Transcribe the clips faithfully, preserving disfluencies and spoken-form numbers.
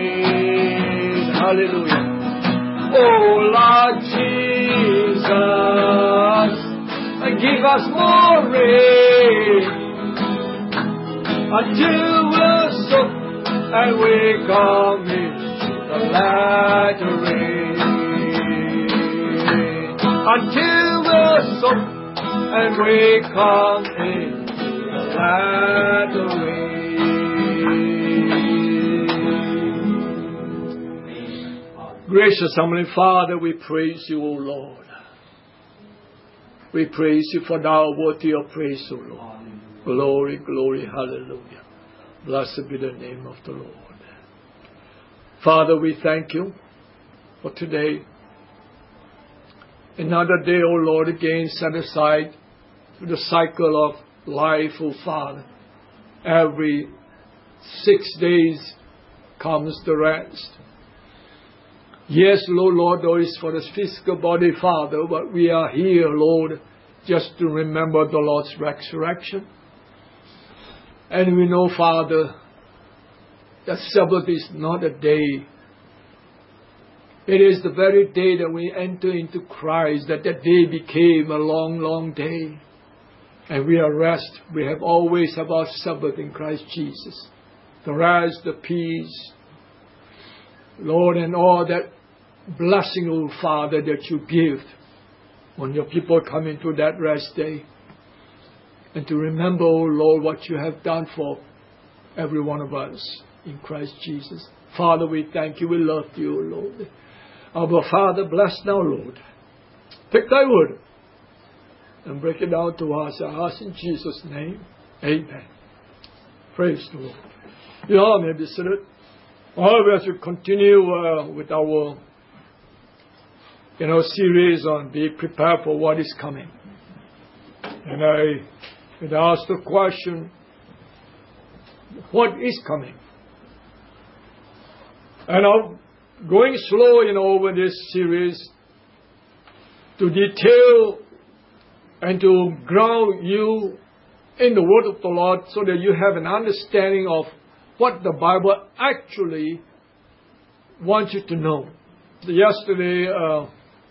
Hallelujah. Oh Lord Jesus, give us more rain until we're soaked and we come in the latter rain. Until we're soaked and we come in the latter rain. Gracious Heavenly Father, we praise you, O Lord. We praise you for thou art worthy of praise, O Lord. Glory, glory, hallelujah. Blessed be the name of the Lord. Father, we thank you for today. Another day, O Lord, again set aside to the cycle of life, O Father. Every six days comes the rest. Yes, Lord, Lord, though it's for the physical body, Father, but we are here, Lord, just to remember the Lord's resurrection. And we know, Father, that Sabbath is not a day. It is the very day that we enter into Christ, that that day became a long, long day. And we are rest. We have always have our Sabbath in Christ Jesus. The rest, the peace, Lord, and all that blessing, O Father, that you give when your people come into that rest day. And to remember, O Lord, what you have done for every one of us in Christ Jesus. Father, we thank you. We love you, O Lord. Our Father, bless now, Lord. Take thy word and break it down to us. I ask in Jesus' name. Amen. Praise the Lord. You all may be seated. Well, as we continue uh, with our you know, series on be prepared for what is coming. And I had asked the question, what is coming? And I'm going slow, you know, over this series to detail and to ground you in the word of the Lord so that you have an understanding of what the Bible actually wants you to know. Yesterday, uh,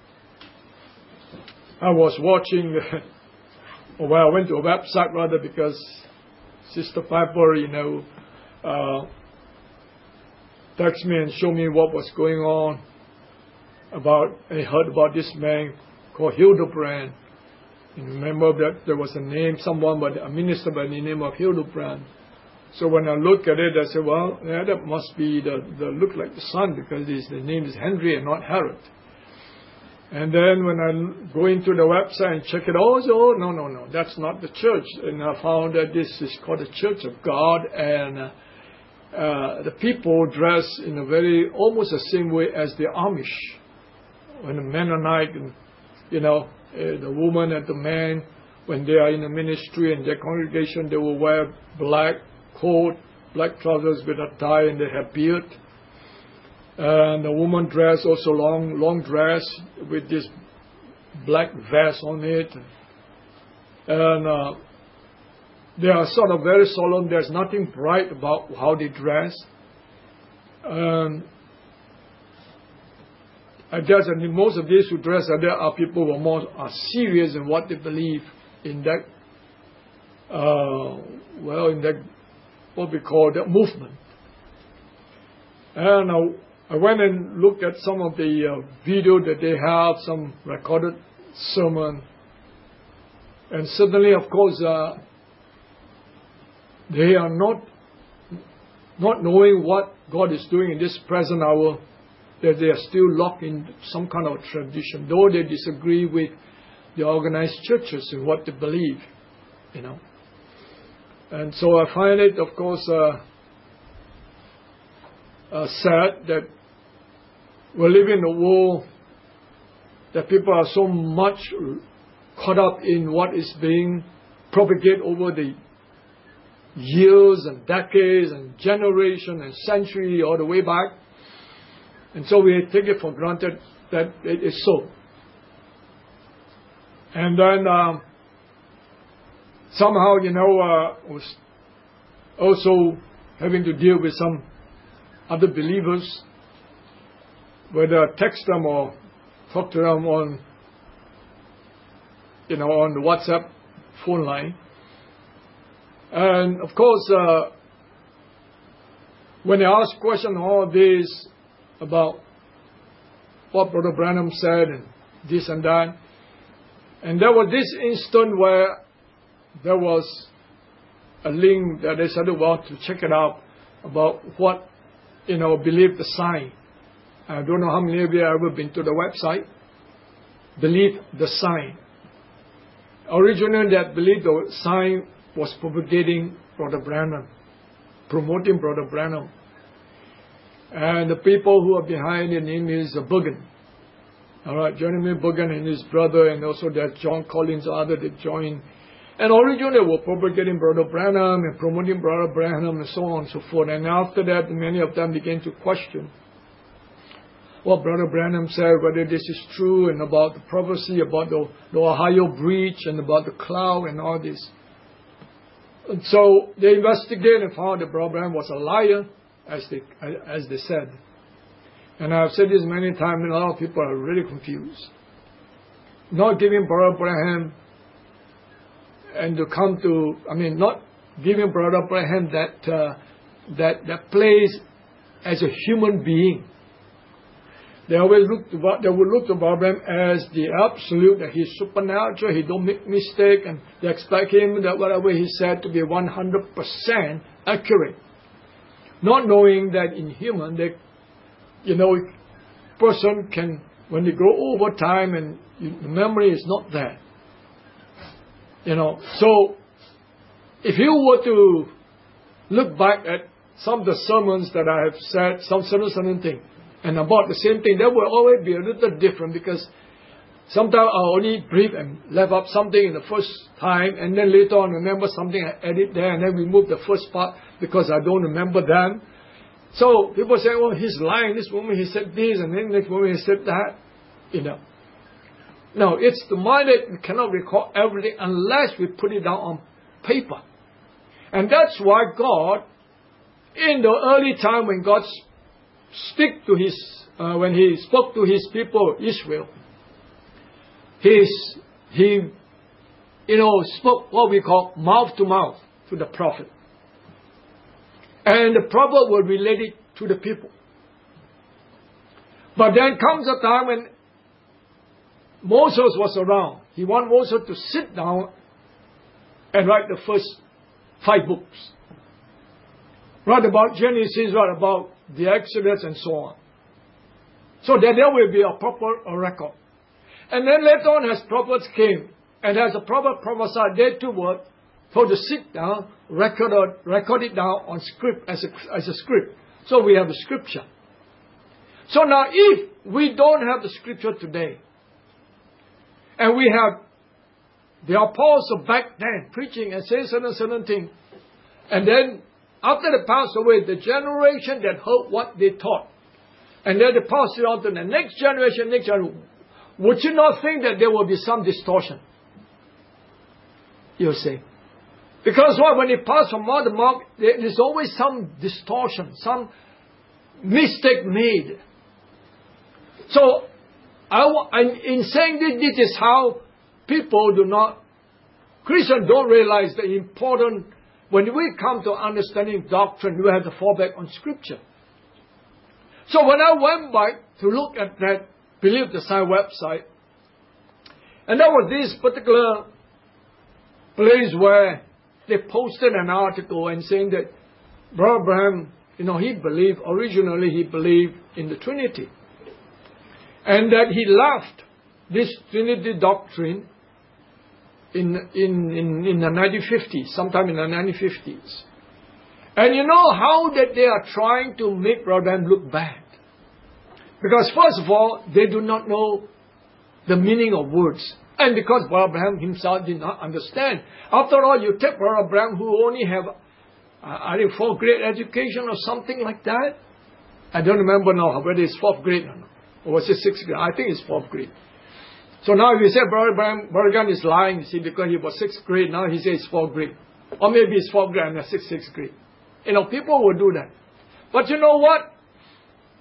I was watching, well, I went to a website rather because Sister Piper, you know, uh, texted me and showed me what was going on about, I heard about this man called Hildebrand. You remember that there was a name, someone, but a minister by the name of Hildebrand. So when I look at it, I said, well, yeah, that must be the, the look like the son because his, the name is Henry and not Herod. And then when I go into the website and check it out, oh, no, no, no, that's not the church. And I found that this is called the Church of God, and uh, uh, the people dress in a very, almost the same way as the Amish. When the Mennonite, you know, uh, the woman and the man, when they are in a ministry and their congregation, they will wear black coat, black trousers with a tie, and they have beard. And the woman dress also long, long dress with this black vest on it. And uh, they are sort of very solemn. There's nothing bright about how they dress. Um, I guess that most of these who dress like that are people who are more are serious in what they believe in that, uh, well, in that, what we call that movement. And uh, I went and looked at some of the uh, video that they have, some recorded sermon. And suddenly, of course, uh, they are not, not knowing what God is doing in this present hour, that they are still locked in some kind of tradition, though they disagree with the organized churches and what they believe, you know. And so I find it, of course, uh, uh, sad that we live in a world that people are so much caught up in what is being propagated over the years and decades and generation and century all the way back. And so we take it for granted that it is so. And then um, somehow, you know, uh, was also having to deal with some other believers, whether I text them or talk to them on, you know, on the WhatsApp phone line. And of course, uh, when they ask questions all this about what Brother Branham said and this and that, and there was this instant where there was a link that they said, well, to check it out about what, you know, Believe the Sign. I don't know how many of you have ever been to the website. Believe the Sign. Originally, that Believe the Sign was propagating Brother Branham, promoting Brother Branham. And the people who are behind the name is Bergen. All right, Jeremy Bergen and his brother, and also that John Collins, other that joined. And originally they were propagating Brother Branham and promoting Brother Branham and so on and so forth. And after that, many of them began to question what Brother Branham said, whether this is true, and about the prophecy about the, the Ohio breach and about the cloud and all this. And so they investigated and found that Brother Branham was a liar, as they, as they said. And I've said this many times, and a lot of people are really confused. Not giving Brother Branham and to come to, I mean, not giving Brother Branham that, uh, that, that place as a human being. They always look to, they would look to Brother Branham as the absolute, that he's supernatural, he don't make mistake, and they expect him that whatever he said to be one hundred percent accurate. Not knowing that in human, they, you know, person can, when they grow over time and the memory is not there. You know, so if you were to look back at some of the sermons that I have said, some certain, certain thing, and about the same thing, that will always be a little different, because sometimes I only brief and left up something in the first time, and then later on remember something, I edit there, and then remove the first part because I don't remember them. So people say, oh, he's lying. This moment he said this, and then next moment he said that. You know. No, it's the mind that we cannot recall everything unless we put it down on paper. And that's why God, in the early time when God speak to his, uh, when he spoke to his people, Israel, he's, he, you know, spoke what we call mouth to mouth to the prophet. And the prophet will relate it to the people. But then comes a time when Moses was around. He wanted Moses to sit down and write the first five books. Write about Genesis, write about the Exodus and so on. So that there will be a proper a record. And then later on, as prophets came, and as a prophet prophesied, they too were told to sit down, record, record it down on script, as a, as a script. So we have the scripture. So now if we don't have the scripture today, and we have the apostle back then preaching and saying certain, certain things, and then after they passed away, the generation that heard what they taught, and then they passed it on to the next generation, next generation, would you not think that there will be some distortion? You see. Because what, when it passed from mouth to mouth, there is always some distortion, some mistake made. So, I, in saying this, this is how people do not, Christians don't realize the important, when we come to understanding doctrine, we have to fall back on Scripture. So when I went back to look at that Believe the Sign website, and there was this particular place where they posted an article and saying that Brother Branham, you know, he believed, originally he believed in the Trinity. And that he left this Trinity doctrine in, in, in, in the nineteen fifties, sometime in the nineteen fifties. And you know how that they are trying to make Brother Branham look bad. Because first of all, they do not know the meaning of words. And because Brother Branham himself did not understand. After all, you take Brother Branham who only have, uh, I think, fourth grade education or something like that. I don't remember now whether it's fourth grade or not. Or was it sixth grade? I think it's fourth grade. So now if you say Brother Branham, Brother Branham is lying, you see, because he was sixth grade, now he says it's fourth grade. Or maybe it's fourth grade and sixth, sixth grade. You know, people will do that. But you know what?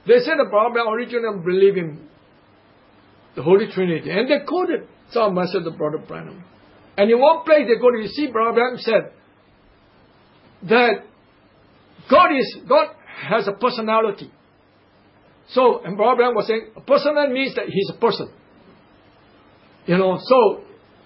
They said the Brother originally believed in the Holy Trinity. And they quoted some message of Brother Branham. And in one place they go to, you see, Brother Branham said that God is, God has a personality. So, and Brother Branham was saying, a personality means that He's a person. You know, so,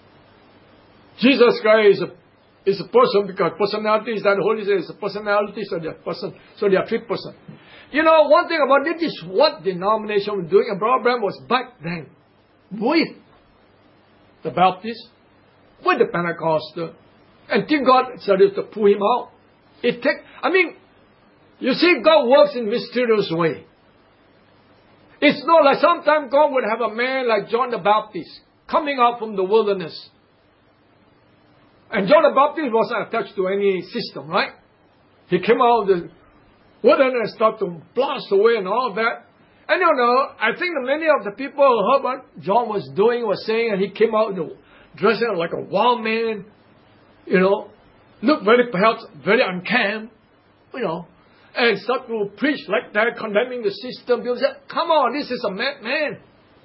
Jesus Christ is a, is a person because personality is that the Holy Spirit is a personality, so they are person, so they are three persons. You know, one thing about it is what denomination was doing, and Brother Branham was back then with the Baptists, with the Pentecostal, and till God started to pull him out. It take, I mean, you see, God works in mysterious way. It's not like sometimes God would have a man like John the Baptist coming out from the wilderness. And John the Baptist wasn't attached to any system, right? He came out of the wilderness and started to blast away and all that. And you know, I think that many of the people who heard what John was doing, was saying, and he came out, you know, dressing like a wild man, you know, looked very, perhaps, very unkempt, you know, and start to preach like that, condemning the system. People said, come on, this is a madman.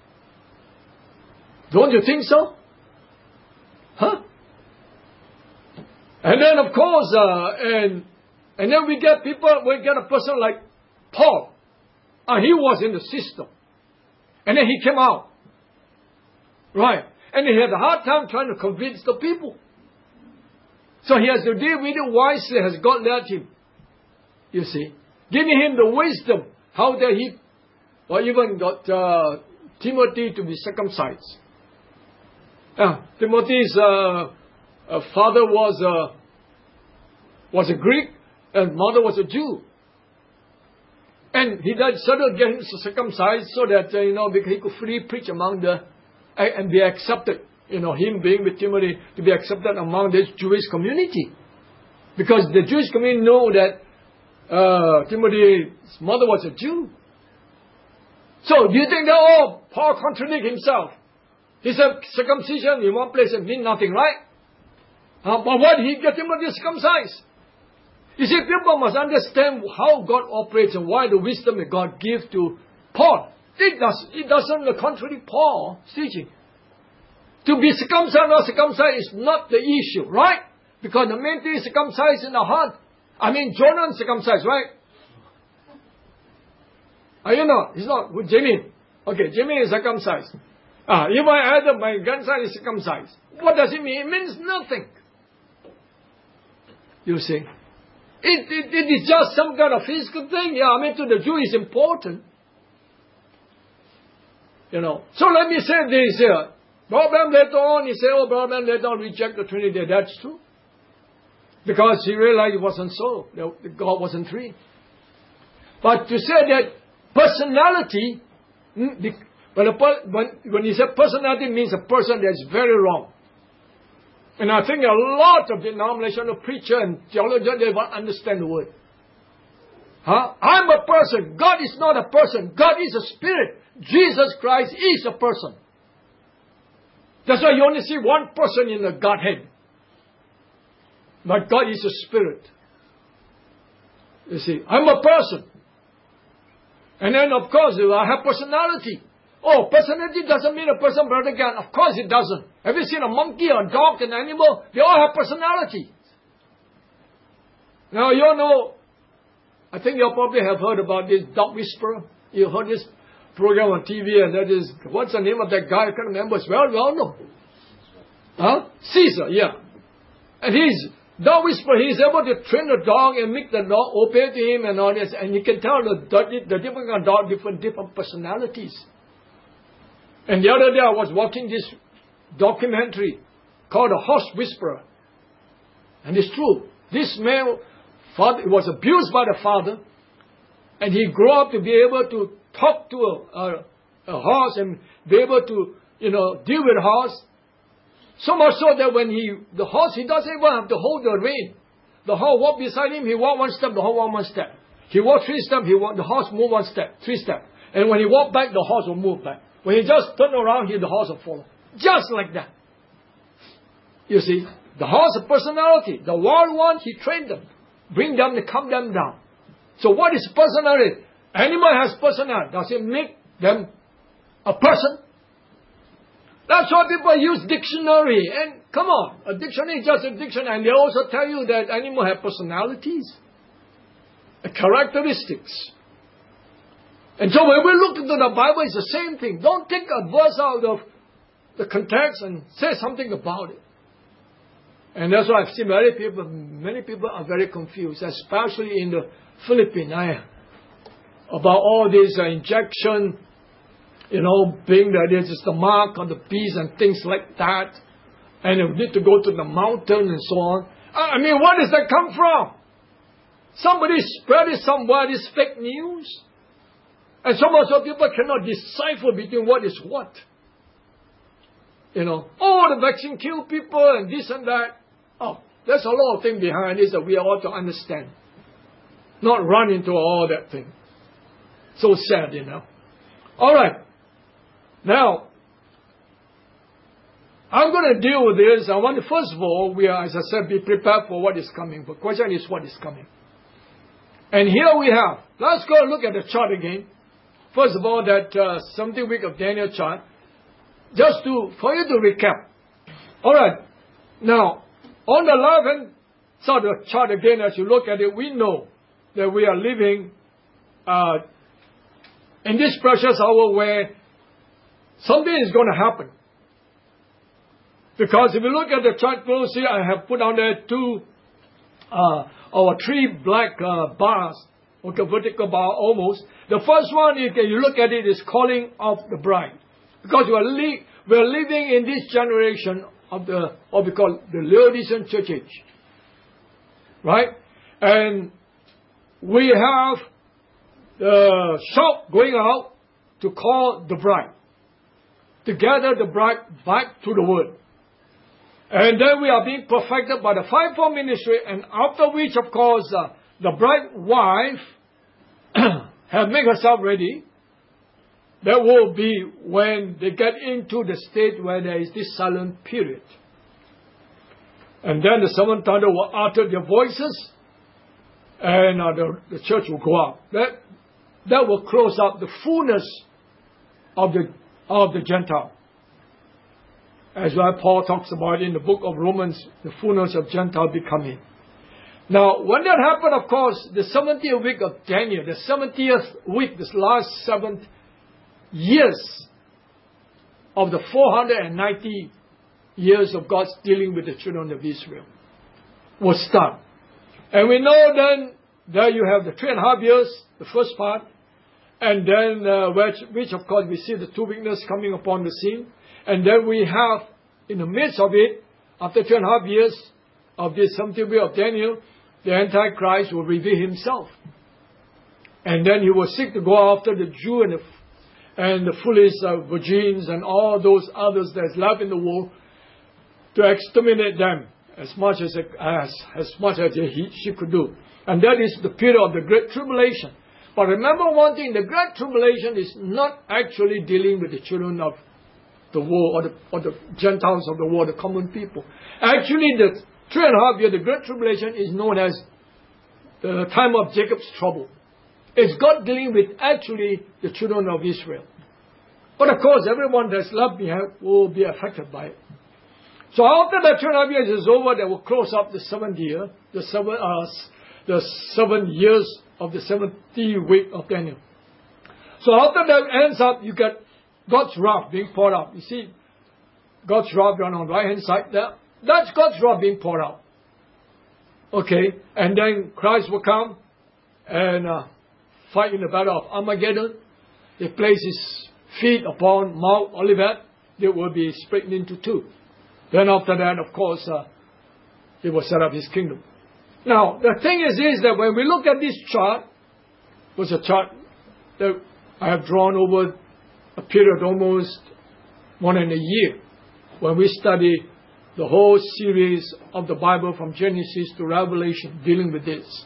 Don't you think so? Huh? And then, of course, uh, and and then we get people, we get a person like Paul. Uh, he was in the system. And then he came out. Right. And he had a hard time trying to convince the people. So he has to deal with it wisely as God led him. You see. Giving him the wisdom how that he, or even got uh, Timothy to be circumcised. Uh, Timothy's uh, uh, father was a, was a Greek and mother was a Jew. And he did sort of get him circumcised so that, uh, you know, he could freely preach among the, and be accepted. You know, him being with Timothy to be accepted among this Jewish community. Because the Jewish community know that uh, Timothy's mother was a Jew. So, do you think that, oh, Paul contradicted himself? He said circumcision in one place and mean nothing, right? Uh, but why did he get Timothy circumcised? You see, people must understand how God operates and why the wisdom that God gives to Paul. It, does, it doesn't contradict Paul's teaching. To be circumcised or not circumcised is not the issue, right? Because the main thing is circumcised in the heart. I mean, Jonah circumcised, right? Are you not? He's not. With Jimmy. Okay, Jimmy is circumcised. Ah, if my Adam, my grandson is circumcised. What does it mean? It means nothing. You see? It, it, it is just some kind of physical thing. Yeah, I mean, to the Jew it's important. You know. So let me say this here. Brother later on, he said, oh, Brother later on reject the Trinity. That's true. Because he realized it wasn't so. That God wasn't three. But to say that personality, when, when he said personality means a person that's very wrong. And I think a lot of denominational preacher and theologians, they won't understand the word. Huh? I'm a person. God is not a person. God is a spirit. Jesus Christ is a person. That's why you only see one person in the Godhead. But God is a spirit. You see, I'm a person. And then of course I have personality. Oh, personality doesn't mean a person, Brother Gan. Of course it doesn't. Have you seen a monkey or a dog, an animal? They all have personality. Now you all know, I think you probably have heard about this dog whisperer. You heard this program on T V, and that is, what's the name of that guy? I can't remember. It's well, well known. Huh? Caesar, yeah. And he's, dog whisperer, he's able to train the dog and make the dog obey to him and all this. And you can tell the, the, the different kind of dog, different, different personalities. And the other day I was watching this documentary called The Horse Whisperer. And it's true. This man father, was abused by the father. And he grew up to be able to talk to a, a, a horse and be able to, you know, deal with horse. So much so that when he, the horse, he doesn't even have to hold the rein. The horse walk beside him, he walk one step, the horse walk one step. He walk three steps, he walk, the horse move one step, three steps. And when he walk back, the horse will move back. When he just turn around here, the horse will follow. Just like that. You see, the horse has personality. The wild one, he trained them. Bring them to calm them down. So what is personality? Animal has personality. Does it make them a person? That's why people use dictionary. And come on, a dictionary is just a dictionary. And they also tell you that animals have personalities, characteristics. And so when we look into the Bible, it's the same thing. Don't take a verse out of the context and say something about it. And that's why I've seen many people, many people are very confused, especially in the Philippines, I, about all this uh, injection, you know, being that this is the mark on the beast and things like that. And you need to go to the mountain and so on. I mean, where does that come from? Somebody spread it somewhere, this fake news. And some of the people cannot decipher between what is what. You know, oh, the vaccine kill people and this and that. Oh, there's a lot of things behind this that we ought to understand. Not run into all that thing. So sad, you know. All right. Now, I'm going to deal with this. I want to, first of all, we are, as I said, be prepared for what is coming. The question is, what is coming? And here we have, let's go look at the chart again. First of all, that uh, seventeenth week of Daniel chart. Just to, for you to recap. All right. Now, on the left-hand side of the chart again, as you look at it, we know that we are living uh, in this precious hour where something is going to happen. Because if you look at the chart closely, I have put on there two, uh, or three black uh, bars, okay, vertical bar almost. The first one, if you look at it, is calling of the bride. Because we are, li- we are living in this generation of the, what we call the Laodicean church age. Right? And we have the shout going out to call the bride. To gather the bride back to the word. And then we are being perfected by the fivefold ministry, and after which, of course, uh, the bride wife have made herself ready. That will be when they get into the state where there is this silent period. And then the seventh thunder will utter their voices, and uh, the, the church will go out. That, that will close up the fullness of the, of the Gentile. As well, Paul talks about in the book of Romans, the fullness of Gentile becoming. Now, when that happened, of course, the seventieth week of Daniel, the seventieth week, this last seventh years of the four hundred ninety years of God's dealing with the children of Israel will start. And we know then, there you have the three and a half years, the first part, and then, uh, which, which of course we see the two weaknesses coming upon the scene. And then we have, in the midst of it, after two and a half years of this seventieth week of Daniel, the Antichrist will reveal himself. And then he will seek to go after the Jew and the, and the foolish uh, virgins and all those others that's left in the world to exterminate them as much as, as, as much as he, she could do. And that is the period of the Great Tribulation. But remember one thing, the Great Tribulation is not actually dealing with the children of the world, or the, or the Gentiles of the world, the common people. Actually, the three and a half year, the Great Tribulation, is known as the time of Jacob's trouble. It's God dealing with actually the children of Israel. But of course, everyone that's left behind will be affected by it. So after the three and a half years is over, they will close up the seventh year, the seven, uh, the seven years of the seventieth week of Daniel. So after that ends up, you get God's wrath being poured out. You see, God's wrath on the right hand side there. That's God's wrath being poured out. Okay, and then Christ will come and uh, fight in the battle of Armageddon. He places his feet upon Mount Olivet. It will be split into two. Then after that, of course, uh, he will set up his kingdom. Now, the thing is, is that when we look at this chart, it was a chart that I have drawn over a period almost more than a year, when we study the whole series of the Bible from Genesis to Revelation dealing with this.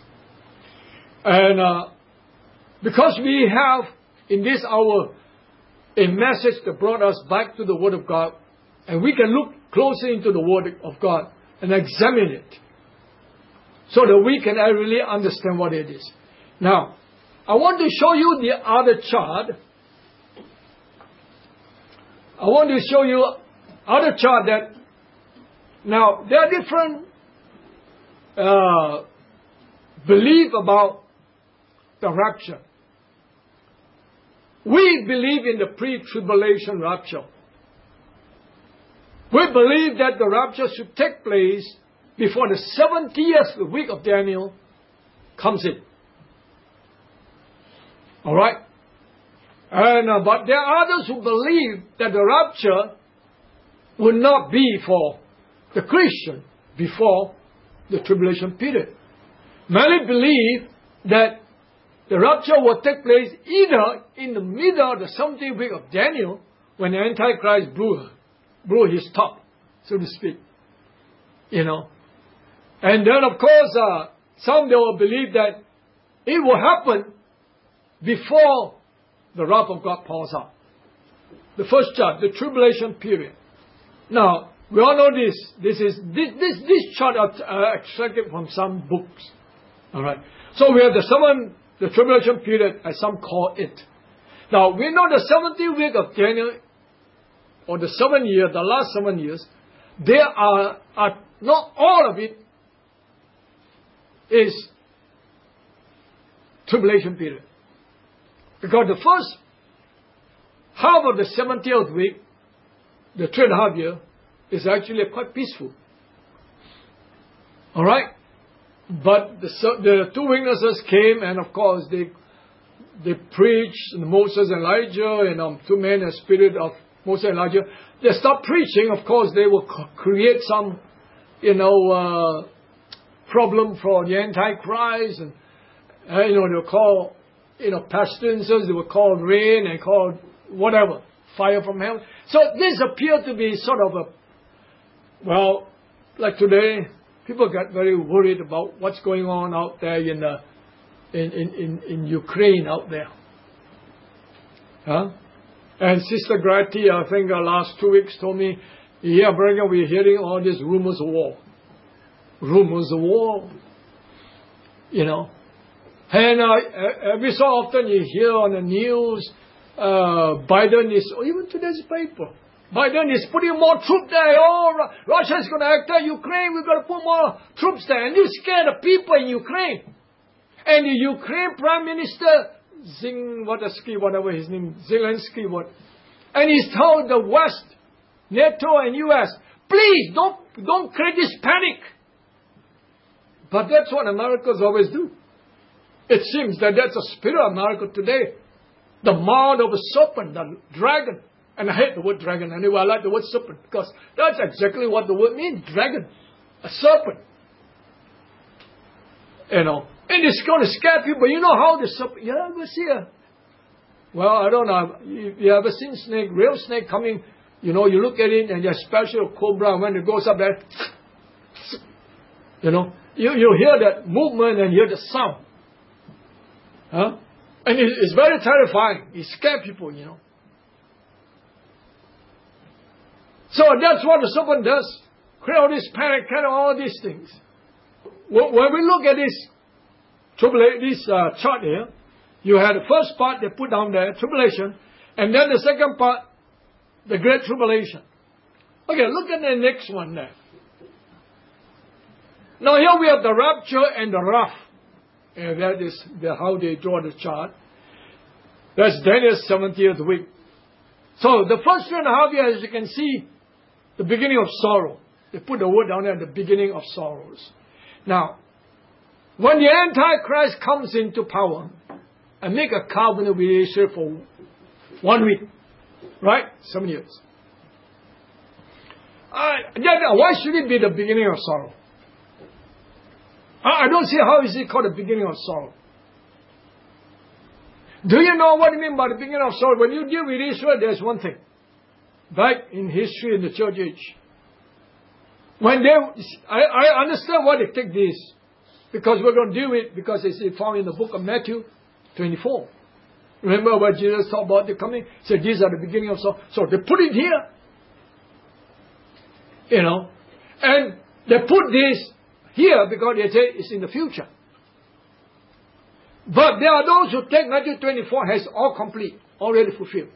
And uh, because we have in this hour a message that brought us back to the Word of God, and we can look closer into the Word of God and examine it so that we can really understand what it is. Now, I want to show you the other chart. I want to show you other chart that, now, there are different uh, belief about the rapture. We believe in the pre-tribulation rapture. We believe that the rapture should take place before the seventieth week of Daniel comes in. All right? And, uh, but there are others who believe that the rapture will not be for the Christian before the tribulation period. Many believe that the rapture will take place either in the middle of the seventieth week of Daniel, when the Antichrist blew, blew his top, so to speak. You know. And then, of course, uh, some they will believe that it will happen before the wrath of God pours out. The first chart, the tribulation period. Now, we all know this. This is this this this chart are uh, extracted from some books. All right. So we have the seven, the tribulation period, as some call it. Now we know the seventieth week of Daniel, or the seven years, the last seven years. There are, are not all of it is tribulation period. Because the first half of the seventieth week, the three and a half year, is actually quite peaceful. All right? But the, the two witnesses came, and of course they they preached, Moses and Elijah, and um, two men, the spirit of Moses and Elijah. They stopped preaching. Of course, they will create some, you know, uh, problem for the Antichrist, and uh, you know, they'll call, you know, pestilences, they will call rain and call whatever, fire from heaven. So this appeared to be sort of a, well, like today, people get very worried about what's going on out there in the, in, in, in, in Ukraine out there. Huh? And Sister Grati, I think uh, last two weeks told me, yeah, brother, we're hearing all these rumors of war. Rumors of war. You know. And uh, every so often you hear on the news, uh, Biden is, or even today's paper, Biden is putting more troops there. Oh, Russia is going to attack Ukraine. We've got to put more troops there. And you scare the people in Ukraine. And the Ukraine Prime Minister, Zing, Wadaski, whatever his name, Zelensky, what, and he's told the West, NATO and U S, please don't, don't create this panic. But that's what Americans always do. It seems that that's the spirit of America today. The mouth of a serpent, the dragon. And I hate the word dragon anyway. I like the word serpent because that's exactly what the word means. Dragon. A serpent. You know. And it's going to scare people. You know how the serpent... You ever see a... Well, I don't know. You, you ever seen snake? Real snake coming. You know, you look at it and there's special cobra. When it goes up there... You know. You, you hear that movement and hear the sound. Huh? And it, it's very terrifying. It scares people, you know. So that's what the serpent does. Create all this panic, create all these things. When we look at this, this uh, chart here, you had the first part they put down there, tribulation, and then the second part, the great tribulation. Okay, look at the next one there. Now here we have the rapture and the wrath. And that is the, how they draw the chart. That's Daniel's seventieth week. So the first three and a half years, as you can see, the beginning of sorrow. They put the word down there, the beginning of sorrows. Now, when the Antichrist comes into power and make a covenant with Israel for one week, right? Seven years. Uh, then, why should it be the beginning of sorrow? I don't see how is it called the beginning of sorrow. Do you know what I mean by the beginning of sorrow? When you deal with Israel, there's one thing. Back in history in the church age. When they, I, I understand why they take this. Because we're going to deal with it, because it's found in the book of Matthew twenty-four. Remember what Jesus talked about the coming? He said, these are the beginning of sorrow. So they put it here. You know. And they put this here because they say it's in the future. But there are those who take Matthew twenty-four as all complete, already fulfilled.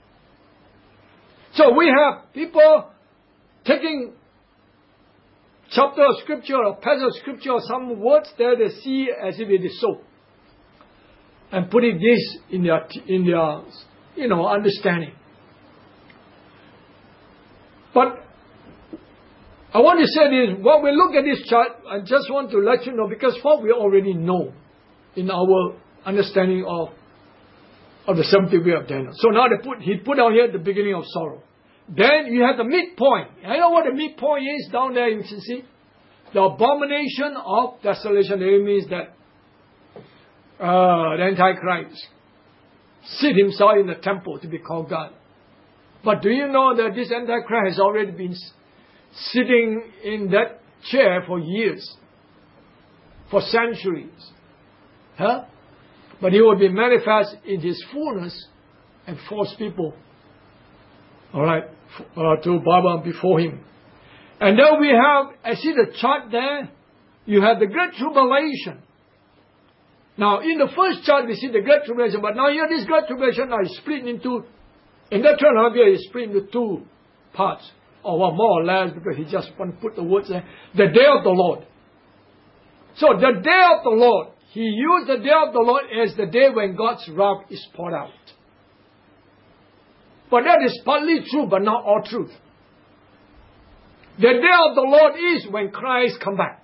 So we have people taking chapter of scripture or passage of scripture or some words there they see as if it is so, and putting this in their in their you know understanding. But I want to say this: when we look at this chart, I just want to let you know, because what we already know in our understanding of of the seventy week of Daniel. So now they put he put down here the beginning of sorrow. Then you have the midpoint. I know what the midpoint is down there. You can see the abomination of desolation. It means that uh, the Antichrist sit himself in the temple to be called God. But do you know that this Antichrist has already been sitting in that chair for years, for centuries? Huh? But he will be manifest in his fullness and force people, all right, uh, to bow down before him. And then we have, I see the chart there, you have the Great Tribulation. Now, in the first chart, we see the Great Tribulation, but now here, this Great Tribulation now is split into, in that two and a half year, is split into two parts, or well, more or less, because he just want to put the words there. The day of the Lord. So, the day of the Lord, he used the day of the Lord as the day when God's wrath is poured out. But that is partly true, but not all truth. The day of the Lord is when Christ come back.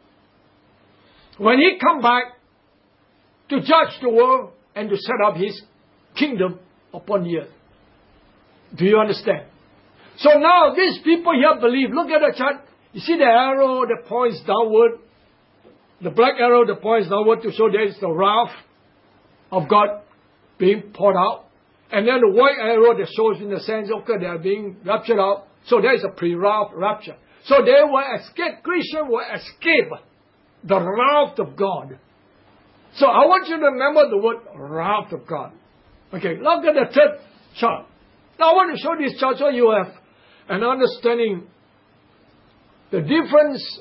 When he come back to judge the world and to set up his kingdom upon the earth. Do you understand? So now these people here believe, look at the chart. You see the arrow that points downward? The black arrow that points downward to show there is the wrath of God being poured out. And then the white arrow that shows in the sense, okay, they are being raptured out. So there is a pre-wrath rapture. So they will escape, Christians will escape the wrath of God. So I want you to remember the word wrath of God. Okay, look at the third chart. Now I want to show this chart so you have an understanding the difference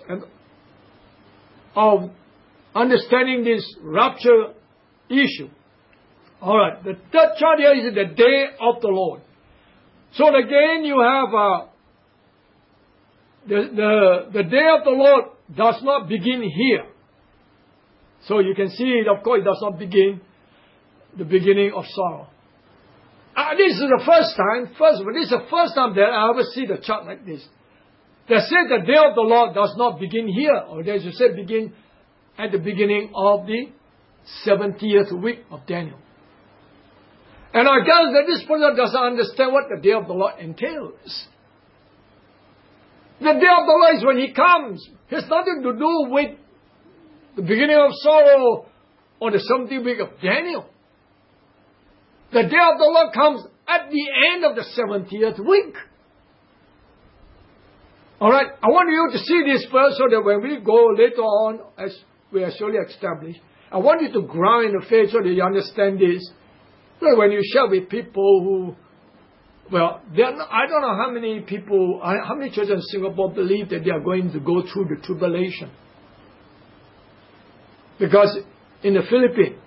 of understanding this rapture issue. Alright, the third chart here is the day of the Lord. So again you have uh, the, the, the day of the Lord does not begin here. So you can see it, of course, it does not begin the beginning of sorrow. Uh, this is the first time, first of all, this is the first time that I ever see the chart like this. They say the day of the Lord does not begin here, or they should say begin at the beginning of the seventieth week of Daniel. And I guess that this person doesn't understand what the day of the Lord entails. The day of the Lord is when he comes. It has nothing to do with the beginning of sorrow or the seventieth week of Daniel. The day of the Lord comes at the end of the seventieth week. Alright, I want you to see this first so that when we go later on, as we are surely established, I want you to ground in the faith so that you understand this. So when you share with people who, well, not, I don't know how many people, how many churches in Singapore believe that they are going to go through the tribulation. Because in the Philippines,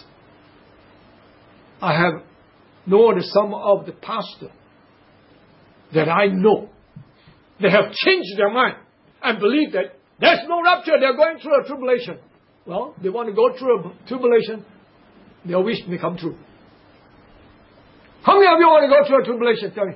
I have known some of the pastors that I know. They have changed their mind and believe that there's no rapture, they're going through a tribulation. Well, they want to go through a tribulation, their wish may come true. How many of you want to go through a tribulation? Tell me.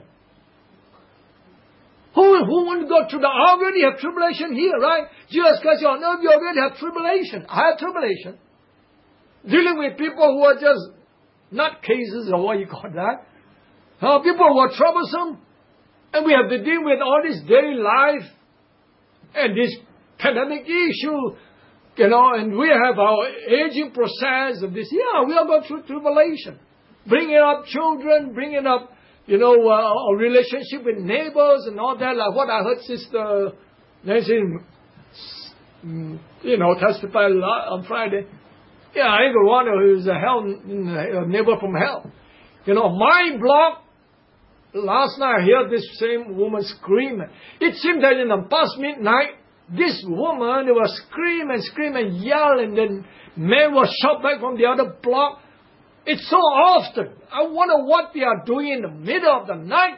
Who, who want to go through the, I already have tribulation here, right? Jesus Christ, you know, you already have tribulation. I have tribulation. Dealing with people who are just not cases or what you call that. Uh, people who are troublesome. And we have to deal with all this daily life and this pandemic issue, you know, and we have our aging process of this. Yeah, we are going through tribulation. Bringing up children, bringing up, you know, uh, a relationship with neighbors and all that, like what I heard Sister Nancy, you know, testify on Friday. Yeah, I even one who's a hell, a neighbor from hell. You know, my block. Last night I heard this same woman scream. It seemed that in the past midnight, this woman, they will scream and scream and yell, and then men will shout back from the other block. It's so often. I wonder what they are doing in the middle of the night.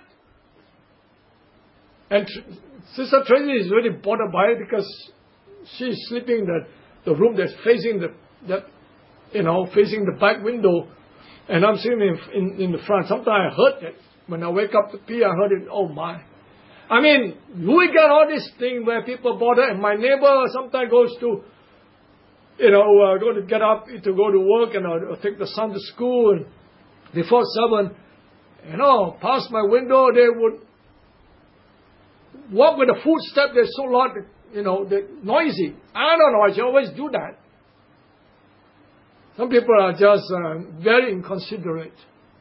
And Sister Tracy is really bothered by it because she's sleeping in the, the room that's facing the, that, you know, facing the back window. And I'm sitting in, in, in the front. Sometimes I heard it. When I wake up to pee, I heard it. Oh my. I mean, we got all this thing where people bother. And my neighbor sometimes goes to, you know, uh, go to get up to go to work and uh, take the son to school. And before seven, you know, past my window, they would walk with a footstep. They're so loud, you know, they're noisy. I don't know. I should always do that. Some people are just uh, very inconsiderate.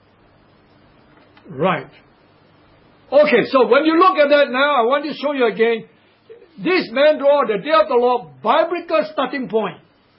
Right. Okay, so when you look at that now, I want to show you again. This man draw the day of the Lord, biblical starting point.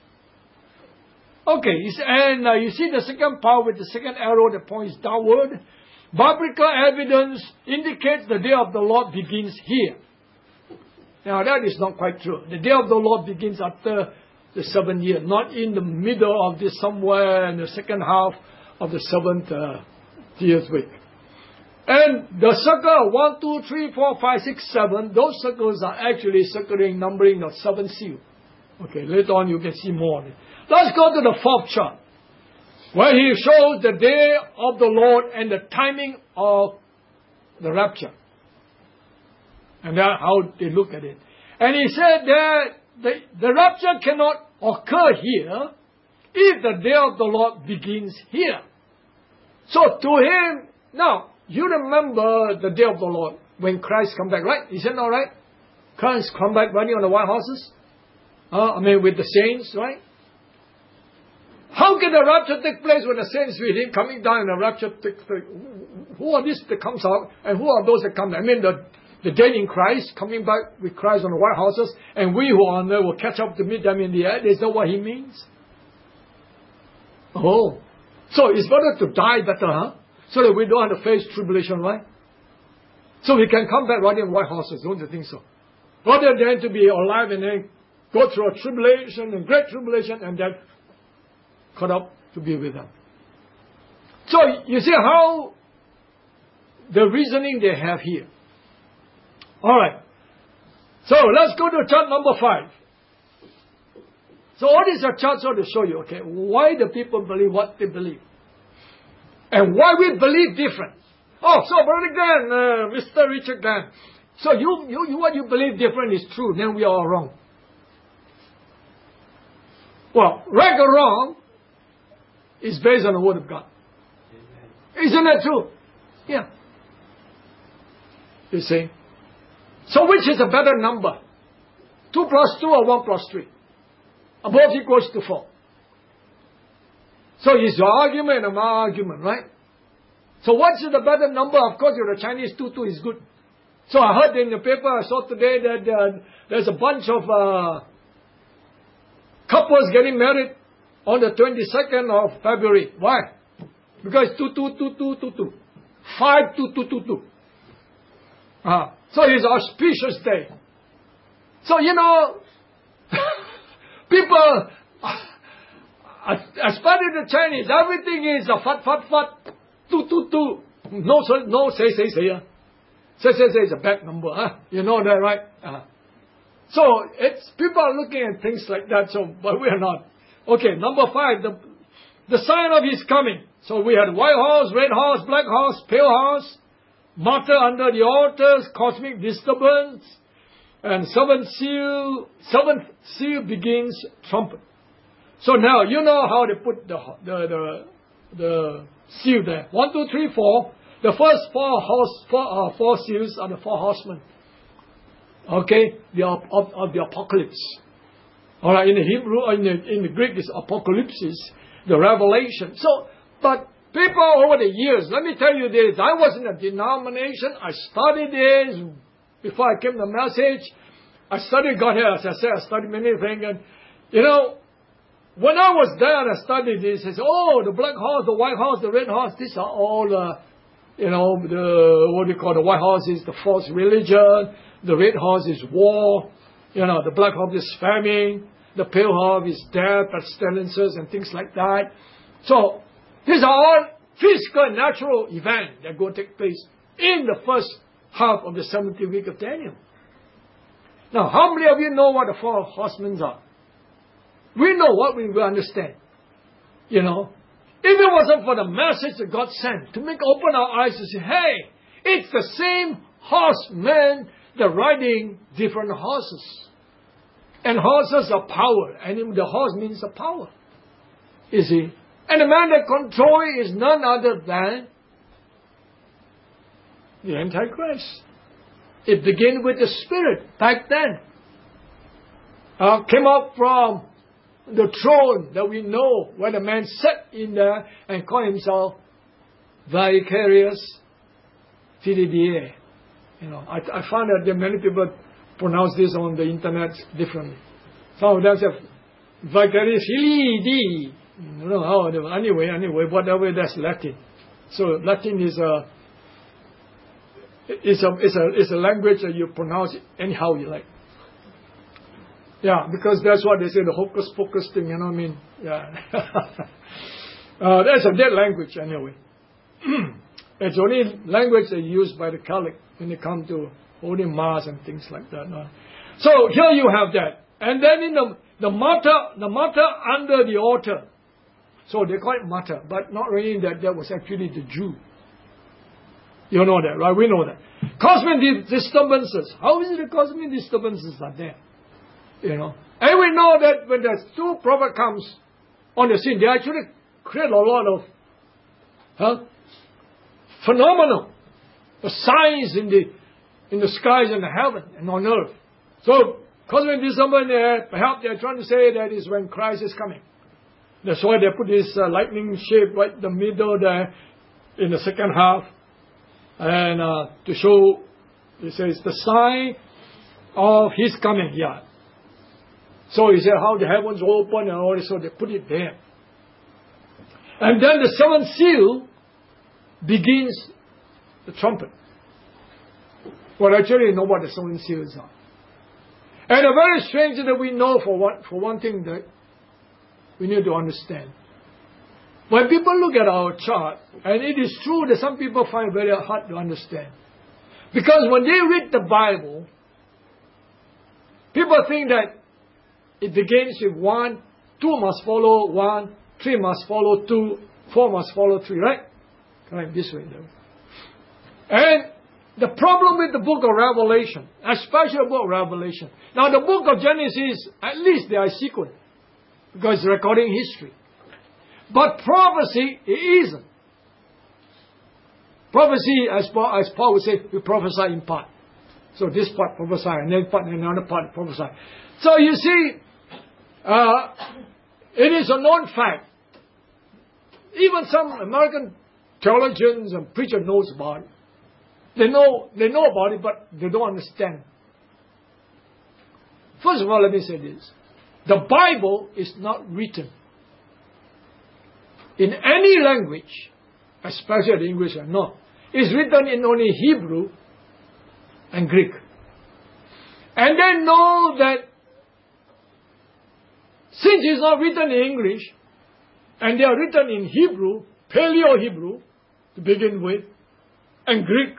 Okay, and uh, you see the second part with the second arrow that points downward. Biblical evidence indicates the day of the Lord begins here. Now that is not quite true. The day of the Lord begins after the seventh year, not in the middle of this somewhere in the second half of the seventh uh, year's week. And the circle one, two, three, four, five, six, seven, those circles are actually circling, numbering the seventh seal. Okay, later on you can see more of it. Let's go to the fourth chart, where he shows the day of the Lord and the timing of the rapture. And that's how they look at it. And he said that the, the rapture cannot occur here if the day of the Lord begins here. So to him, now, you remember the day of the Lord when Christ come back, right? Is it not right? Christ come back riding on the white horses? Uh, I mean, with the saints, right? How can the rapture take place when the saints with him coming down and the rapture takes place? Who are these that comes out and who are those that come? I mean, the, the dead in Christ coming back with Christ on the white horses, and we who are on there will catch up to meet them in the air. Is that what he means? Oh. So it's better to die better, huh? So that we don't have to face tribulation, right? So we can come back riding on white horses, don't you think so? Rather than to be alive and then go through a tribulation and great tribulation and then caught up to be with them. So you see how the reasoning they have here. Alright. So let's go to chart number five. So all these are charts to show you, okay, why the people believe what they believe. And why we believe different. Oh, so Brother Glenn, uh, Mister Richard Glenn. So you, you, you, what you believe different is true, then we are all wrong. Well, right or wrong is based on the Word of God. Amen. Isn't that true? Yeah. You see? So which is a better number? Two plus two or one plus three? Above equals to four. So it's your argument and my argument, right? So what's the better number? Of course, you're a Chinese, two, two is good. So I heard in the paper, I saw today that uh, there's a bunch of uh, couples getting married on the twenty-second of February. Why? Because two, two, two, two, two, two. Five, two, two, two, two. Uh, so it's auspicious day. So, you know, people, especially the Chinese, everything is a fat, fat, fat, two, two, two. No, no, say, say, say. Uh. Say, say, say is a bad number. Huh? You know that, right? Uh. So, it's, people are looking at things like that, so, but we are not. Okay, number five, the, the sign of his coming. So we had white horse, red horse, black horse, pale horse, martyr under the altars, cosmic disturbance, and seventh seal, seventh seal begins trumpet. So now, you know how they put the, the, the, the seal there. One, two, three, four. The first four horse, four, uh, four seals are the four horsemen. Okay? The, of, of the apocalypse. Alright, in the Hebrew, in the, in the Greek, it's apocalypsis, the revelation. So, but people over the years, let me tell you this, I was in a denomination, I studied this before I came to the message. I studied God here, as I said, I studied many things. And, you know, when I was there and I studied this, I said, oh, the black horse, the white horse, the red horse, these are all, uh, you know, the, what do you call, the white horse is the false religion, the red horse is war. You know, the black horse is famine, the pale horse is death, pestilences, and things like that. So, these are all physical and natural events that go take place in the first half of the seventieth week of Daniel. Now, how many of you know what the four horsemen are? We know what we will understand. You know, if it wasn't for the message that God sent to make open our eyes to say, hey, it's the same horsemen, they're riding different horses. And horses are power, and the horse means the power. You see? And the man that controls it is none other than the Antichrist. It began with the Spirit back then. Uh, came up from the throne that we know, where the man sat in there and called himself Vicarious Fididier. You know, I, I found that there are many people pronounce this on the internet differently. Some of them say Vicarious Filidi. I don't know how. Anyway, anyway, whatever, that's Latin. So Latin is a is a is a is a language that you pronounce anyhow you like. Yeah, because that's what they say, the hocus pocus thing. You know what I mean? Yeah. uh, that's a dead language anyway. It's only language that's used by the Catholic when they come to holding mass and things like that. No? So here you have that, and then in the the martyr, the martyr under the altar. So they call it martyr, but not really that that was actually the Jew. You know that, right? We know that. Cosmic disturbances. How is it the cosmic disturbances are there? You know. And we know that when the two prophet comes on the scene, they actually create a lot of huh, phenomenal signs in the in the skies and the heaven and on earth. So cosmic disturbance there, perhaps they're trying to say that is when Christ is coming. That's why they put this uh, lightning shape right in the middle there in the second half. And uh, to show, it says, the sign of his coming, yeah. So he said how the heavens open and all this, so they put it there. And then the seventh seal begins the trumpet. Well, actually, you know what the seven seals are. And a very strange thing that we know for one, for one thing that we need to understand. When people look at our chart, and it is true that some people find it very hard to understand. Because when they read the Bible, people think that it begins with one, two must follow one, three must follow two, four must follow three, right? Right, this way though. And the problem with the book of Revelation, especially the book of Revelation. Now the book of Genesis, at least they are sequence, because it's recording history. But prophecy, it isn't. Prophecy, as Paul, as Paul would say, we prophesy in part. So this part prophesy, and then part, and another part prophesy. So you see, uh, it is a known fact. Even some American theologians and preachers knows about it. They know, they know about it, but they don't understand. First of all, let me say this. The Bible is not written in any language, especially the English, no. It's written in only Hebrew and Greek. And they know that since it's not written in English, and they are written in Hebrew, Paleo-Hebrew, to begin with, and Greek,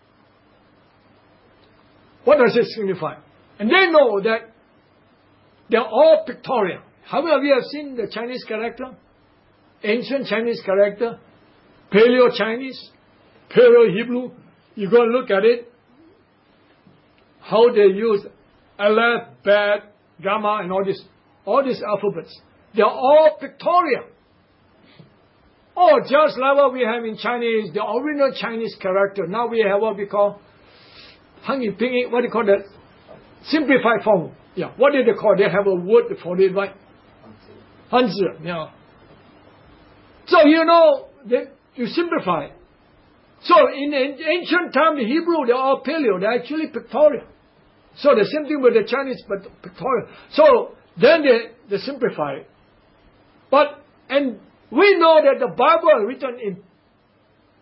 what does it signify? And they know that they're all pictorial. How many of you have seen the Chinese character? Ancient Chinese character? Paleo-Chinese? Paleo-Hebrew? You go and look at it. How they use Aleph, Bet, Gamma, and all this. All these alphabets. They're all pictorial. Oh, just like what we have in Chinese, the original Chinese character. Now we have what we call Hangyu Pinyin, what do you call that? Simplified form. Yeah. What do they call it? They have a word for it, right? Hanzi. Yeah. So, you know, they, you simplify it. So, in ancient time, the Hebrew, they're all paleo. They're actually pictorial. So, the same thing with the Chinese, but pictorial. So, then they, they simplify it. But, and we know that the Bible is written in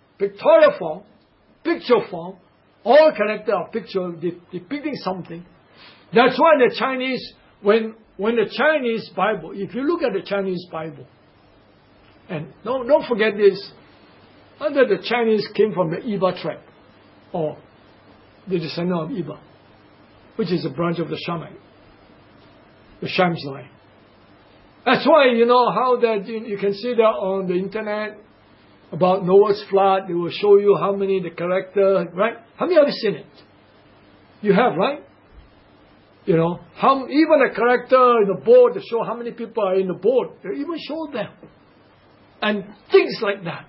pictorial form, picture form, all character of picture depicting something. That's why the Chinese, when when the Chinese Bible, if you look at the Chinese Bible, and don't, don't forget this, whether the Chinese came from the Iba tribe, or the descendant of Iba, which is a branch of the Shamite, the Shams line. That's why, you know, how that you, you can see that on the internet about Noah's flood. They will show you how many the character, right? How many have you seen it? You have, right? You know, how even a character in the boat, they show how many people are in the boat. They even show them. And things like that.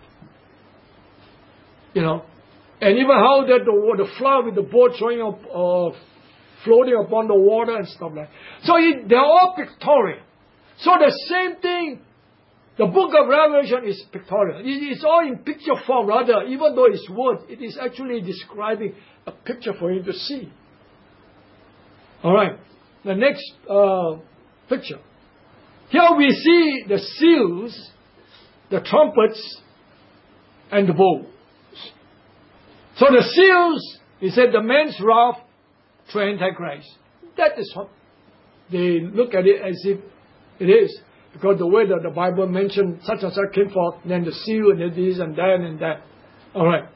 You know, and even how that the, the flood with the boat showing up, uh, floating upon the water and stuff like that. So it, they're all pictorial. So the same thing, the book of Revelation is pictorial. It, it's all in picture form rather, even though it's words, it is actually describing a picture for you to see. Alright, the next uh, picture. Here we see the seals, the trumpets, and the bowls. So the seals, he said, the man's wrath to Antichrist. That is what they look at it as if it is. Because the way that the Bible mentioned such and such came forth, then the seal and this and that and that. Alright.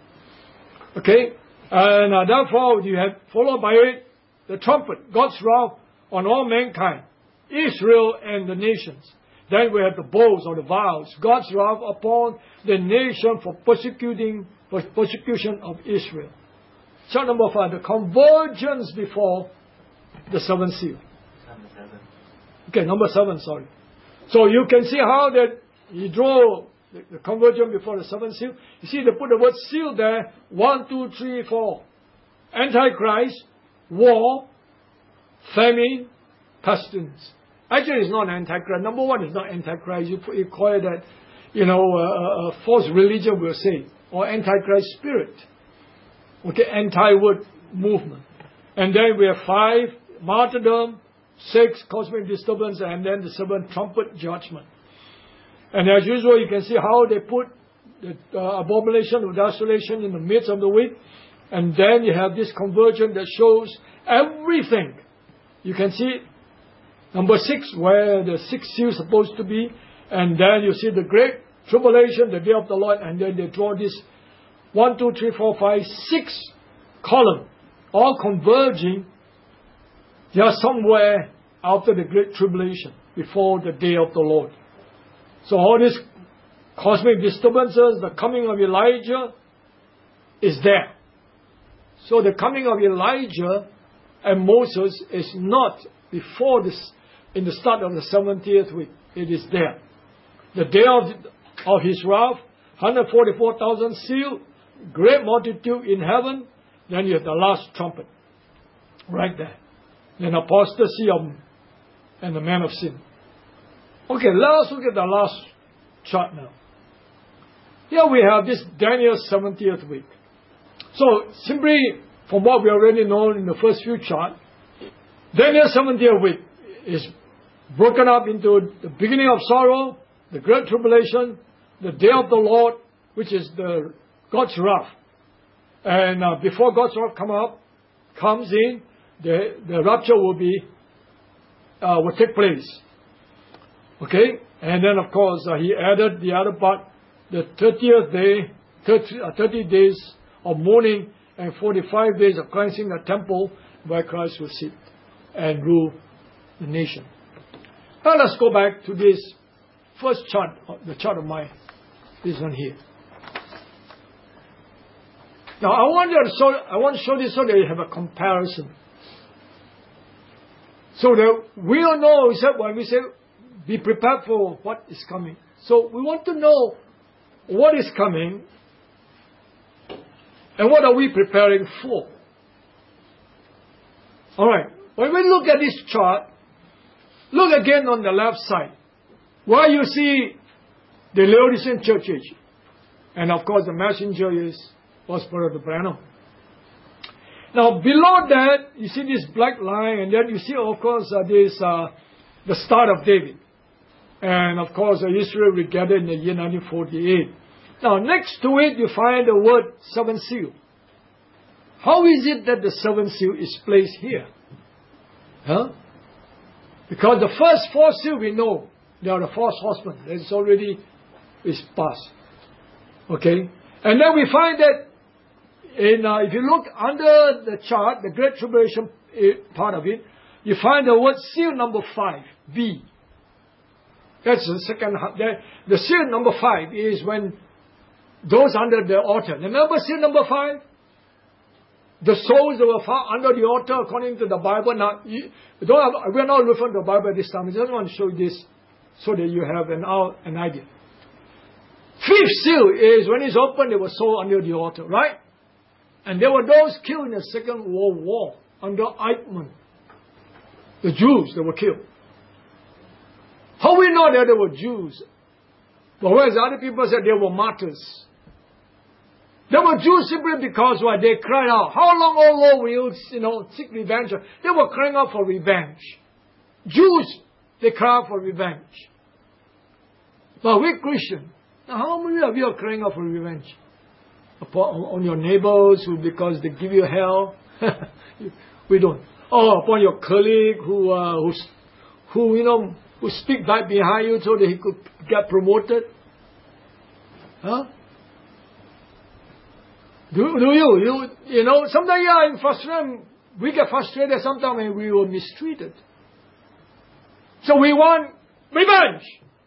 Okay? And uh, therefore you have followed by it the trumpet, God's wrath on all mankind, Israel and the nations. Then we have the bowls or the vials, God's wrath upon the nation for persecuting for persecution of Israel. Chart number five, the convergence before the seventh seal. Number seven. Okay, number seven, sorry. So you can see how that he draw the, the convergence before the seventh seal. You see, they put the word seal there. One, two, three, four. Antichrist, war, famine, pestilence. Actually, it's not Antichrist. Number one is not Antichrist. You, you call it that, you know, uh, uh, false religion, we'll say, or Antichrist spirit. Okay, anti-word movement. And then we have five, martyrdom, six, cosmic disturbance, and then the seventh, trumpet judgment. And as usual, you can see how they put the uh, abomination of desolation in the midst of the week. And then you have this convergence that shows everything. You can see number six, where the sixth seal is supposed to be. And then you see the great tribulation, the day of the Lord. And then they draw this one, two, three, four, five, six column, all converging just somewhere after the great tribulation, before the day of the Lord. So all these cosmic disturbances, the coming of Elijah is there. So the coming of Elijah and Moses is not before this, in the start of the seventieth week. It is there. The day of, of his wrath, one hundred forty-four thousand sealed, great multitude in heaven. Then you have the last trumpet. Right there. Then apostasy of, and the man of sin. Okay, let's look at the last chart now. Here we have this Daniel seventieth week. So, simply from what we already know in the first few charts, Daniel seventieth week is broken up into the beginning of sorrow, the great tribulation, the day of the Lord, which is the God's wrath. And uh, before God's wrath come up, comes in, the, the rapture will be, uh, will take place. Okay? And then of course, uh, he added the other part, the thirtieth day, thirty, uh, thirty days of mourning and forty-five days of cleansing the temple where Christ will sit and rule the nation. Now let's go back to this first chart, the chart of my, this one here. Now I want you to show, I want to show this so that you have a comparison. So that we all know, except when we say, be prepared for what is coming. So we want to know what is coming and what are we preparing for. Alright, when we look at this chart, look again on the left side, where you see the Laodicean church age. And of course the messenger is Osborne of the Branham. Now below that, you see this black line, and then you see of course uh, this, uh, the Star of David. And of course uh, Israel will gather in the year nineteen forty-eight. Now next to it you find the word seventh seal. How is it that the seventh seal is placed here? Huh? Because the first four seals we know, they are the false horsemen. It's already is past. Okay? And then we find that in uh, if you look under the chart, the Great Tribulation part of it, you find the word seal number five, B. That's the second. The, the seal number five is when those under the altar. Remember seal number five? The souls that were found under the altar according to the Bible. Now, you don't have, we're not referring to the Bible this time. I just want to show you this so that you have an, an idea. Fifth seal is when it's opened, they were sold under the altar, right? And there were those killed in the Second World War under Eichmann. The Jews that were killed. How we know that they were Jews? But whereas other people said they were martyrs. They were Jews simply because what? They cried out, how long, oh Lord, will you, you know, seek revenge? They were crying out for revenge. Jews, they cry out for revenge. But we Christians, now how many of you are crying out for revenge? Upon, on your neighbors who, because they give you hell? We don't. Oh, upon your colleague who, uh, who, who, you know, who speak back behind you so that he could get promoted? Huh? Do, do you? You, you know, sometimes yeah, I'm frustrated. We get frustrated sometimes when we were mistreated. So we want revenge.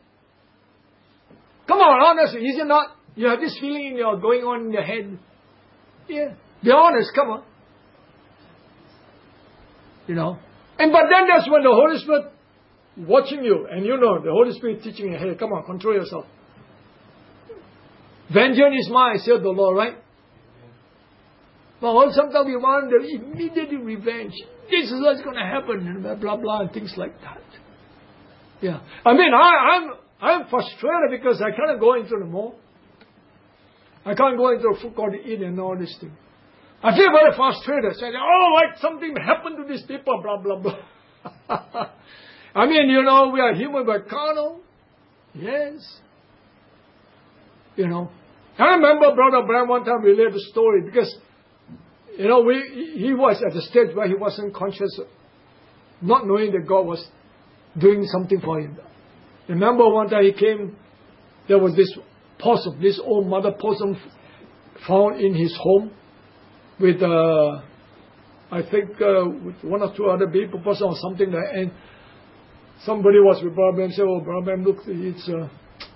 Come on, honestly, is it not? You have this feeling in your going on in your head. Yeah. Be honest, come on. You know. And but then that's when the Holy Spirit watching you, and you know the Holy Spirit teaching you, hey, come on, control yourself. Vengeance is mine, said the Lord, right? But sometimes we want the immediate revenge. This is what's going to happen, and blah, blah, blah, and things like that. Yeah. I mean, I, I'm I'm frustrated because I can't go into the mall. I can't go into a food court to eat and all this thing. I feel very frustrated. I say, oh, like something happened to these people, blah, blah, blah. I mean, you know, we are human but carnal. Yes. You know. I remember Brother Bram one time related the story because, you know, we, he was at a stage where he wasn't conscious, not knowing that God was doing something for him. Remember one time he came, there was this possum, this old mother possum found in his home with, uh, I think, uh, with one or two other baby possum or something like that. And somebody was with Brother Bram and said, oh, Brother Bram, look, it's, uh, uh,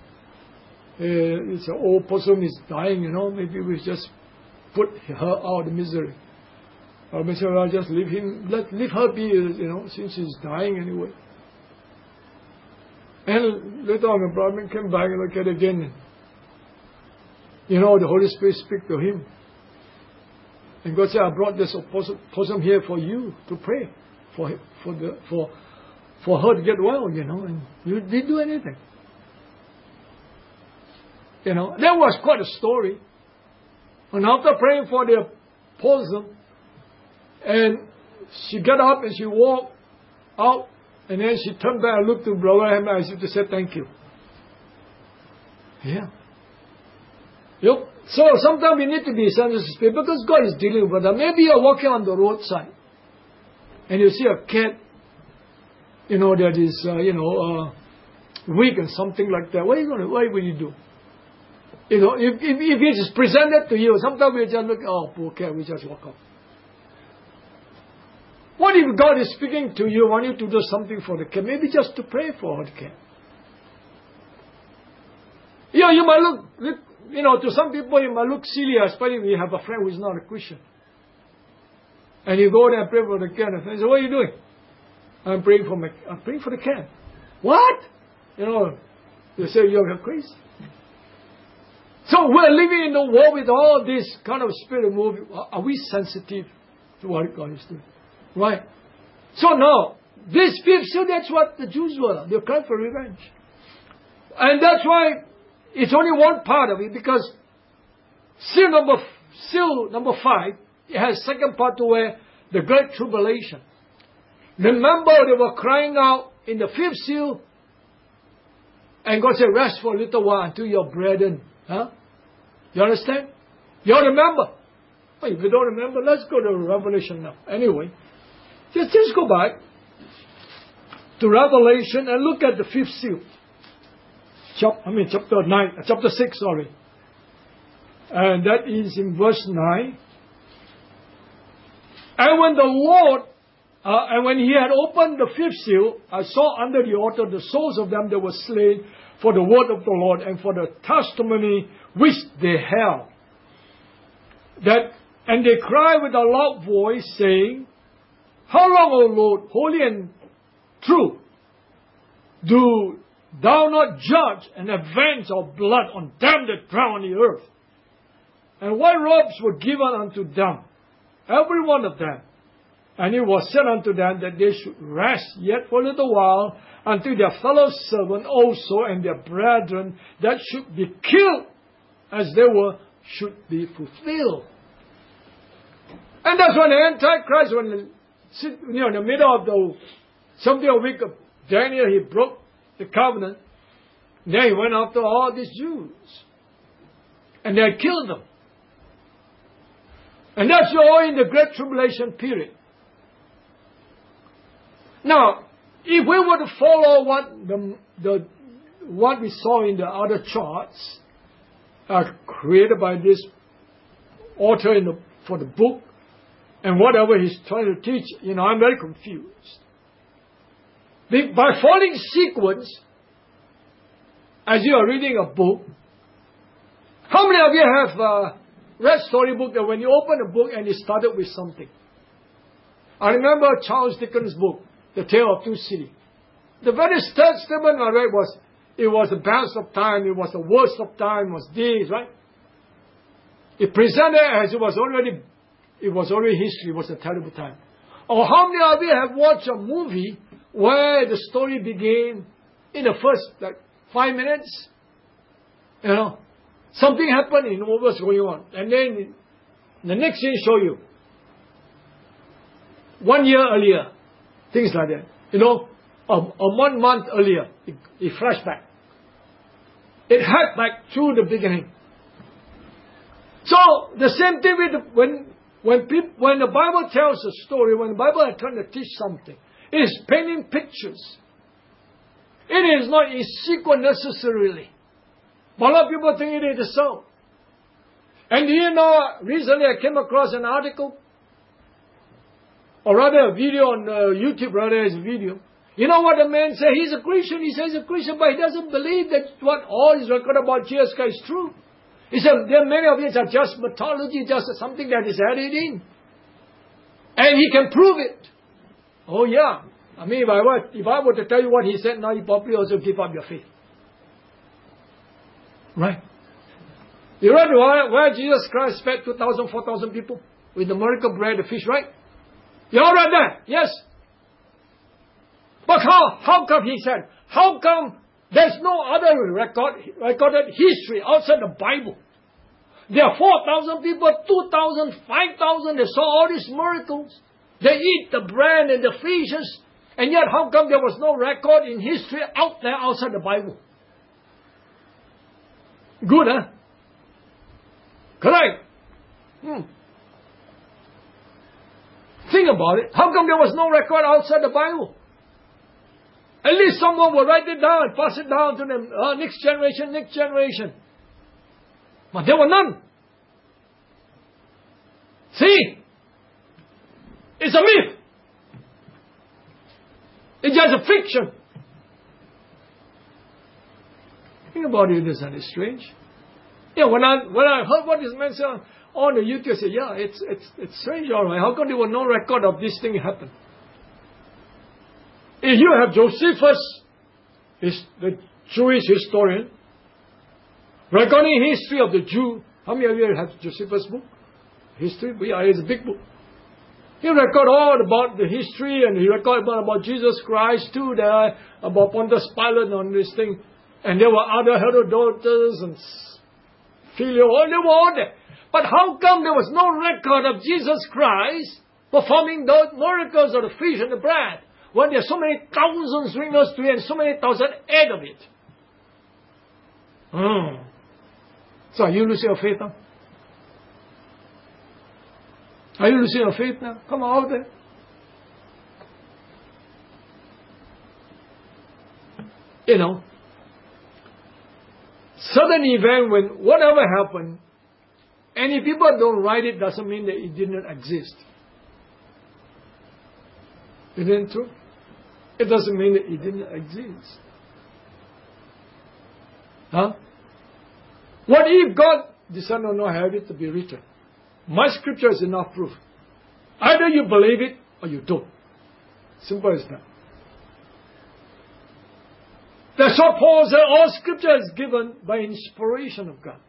it's an old possum, is dying, you know, maybe we just put her out of the misery. Brother Bram said, well, just leave him, let, leave her be, you know, since she's dying anyway. And later on, when Brother Bram came back and looked at it again, you know, the Holy Spirit speak to him. And God said, I brought this possum here for you to pray for for the for for her to get well, you know, and you didn't do anything. You know, that was quite a story. And after praying for the possum, and she got up and she walked out, and then she turned back and looked to Brother Ham as if to say thank you. Yeah. Yep. So sometimes we need to be sensitive to Spirit because God is dealing with us. Maybe you're walking on the roadside and you see a cat, you know, that is, uh, you know, uh, weak and something like that. What are you going to, what will you do? You know, if, if, if it is presented to you, sometimes we just look, oh, poor cat, we just walk off. What if God is speaking to you, want you to do something for the cat? Maybe just to pray for the cat. You know, you might look, look You know, to some people it might look silly, especially if you have a friend who is not a Christian. And you go there and pray for the cat, and say, what are you doing? I'm praying for my, I'm praying for the cat. What? You know, they say you're crazy. So we're living in the world with all this kind of spirit moving. Are we sensitive to what God is doing? Right? So now, this fifth seal, that's what the Jews were. They're crying for revenge. And that's why it's only one part of it, because seal number seal number five, it has second part to where the Great Tribulation. Remember, they were crying out in the fifth seal, and God said, rest for a little while until your brethren. Huh? You understand? You all remember? Well, if you don't remember, let's go to Revelation now. Anyway, just, just go back. to Revelation and look at the fifth seal. Chap- I mean, chapter nine, uh, chapter six, sorry. And that is in verse nine. And when the Lord, uh, and when he had opened the fifth seal, I saw under the altar the souls of them that were slain for the word of the Lord and for the testimony which they held. That, and they cried with a loud voice, saying, How long, O Lord, holy and true, do thou not judge and avenge our blood on them that dwell on the earth? And white robes were given unto them, every one of them. And it was said unto them that they should rest yet for a little while until their fellow servant also and their brethren that should be killed as they were should be fulfilled. And that's when the Antichrist, when the, you know, in the middle of the seventieth week of Daniel, he broke the covenant. Then he went after all these Jews. And they killed them. And that's all in the Great Tribulation period. Now, if we were to follow what the, the what we saw in the other charts uh, created by this author in the, for the book, and whatever he's trying to teach, you know, I'm very confused. By following sequence, as you are reading a book, how many of you have uh, read storybook that when you open a book and it started with something? I remember Charles Dickens' book, The Tale of Two Cities. The very third statement I read was, it was the best of time, it was the worst of time, it was this, right? It presented as it was already, it was already history, it was a terrible time. Or how many of you have watched a movie where the story began in the first like five minutes? You know, something happened and what was going on. And then the next scene show you one year earlier, things like that. You know, a, a one month earlier, it, it flashed back. It had back to the beginning. So the same thing with the, when when people when the Bible tells a story, when the Bible is trying to teach something, it is painting pictures. It is not in sequence necessarily. But a lot of people think it is so. And do you know, recently I came across an article, or rather a video on uh, YouTube, rather as a video. You know what the man said? He's a Christian. He says he's a Christian, but he doesn't believe that what all is recorded about Jesus Christ is true. He said, there are many of it are just mythology, just something that is added in. And he can prove it. Oh yeah. I mean, if I were, if I were to tell you what he said now, you probably also give up your faith. Right? You read where, where Jesus Christ fed two thousand, four thousand people with the miracle bread, the fish, right? You all read that? Yes. But how, how come he said, how come there's no other record, recorded history outside the Bible? There are four thousand people, two thousand, five thousand, they saw all these miracles. They eat the bread and the fishes. And yet how come there was no record in history out there outside the Bible? Good, huh? Correct. Hmm. Think about it. How come there was no record outside the Bible? At least someone will write it down and pass it down to them. Oh, next generation, next generation. But there were none. See? It's a myth. It's just a fiction. Think about it, isn't it strange? Yeah, when I when I heard what this man said on the YouTube, I said, yeah, it's it's it's strange, all right. How come there was no record of this thing happen? If you have Josephus, is the Jewish historian, recording history of the Jew. How many of you have Josephus' book? History? Yeah, it's a big book. He record all about the history, and he record about, about Jesus Christ too, there, about Pontius Pilate on this thing. And there were other Herodotus and Philo, all they were all there. But how come there was no record of Jesus Christ performing those miracles of the fish and the bread, when there are so many thousands witnesses to it and so many thousand aid of it? Hmm. So are you losing your faith now? Are you losing your faith now? Come on out there. you know, certain event when whatever happened, and if people don't write it, doesn't mean that it didn't exist. Isn't it true? It doesn't mean that it didn't exist. Huh? What if God decided to not have it to be written? My scripture is enough proof. Either you believe it or you don't. Simple as that. That's what Paul said. All scripture is given by inspiration of God.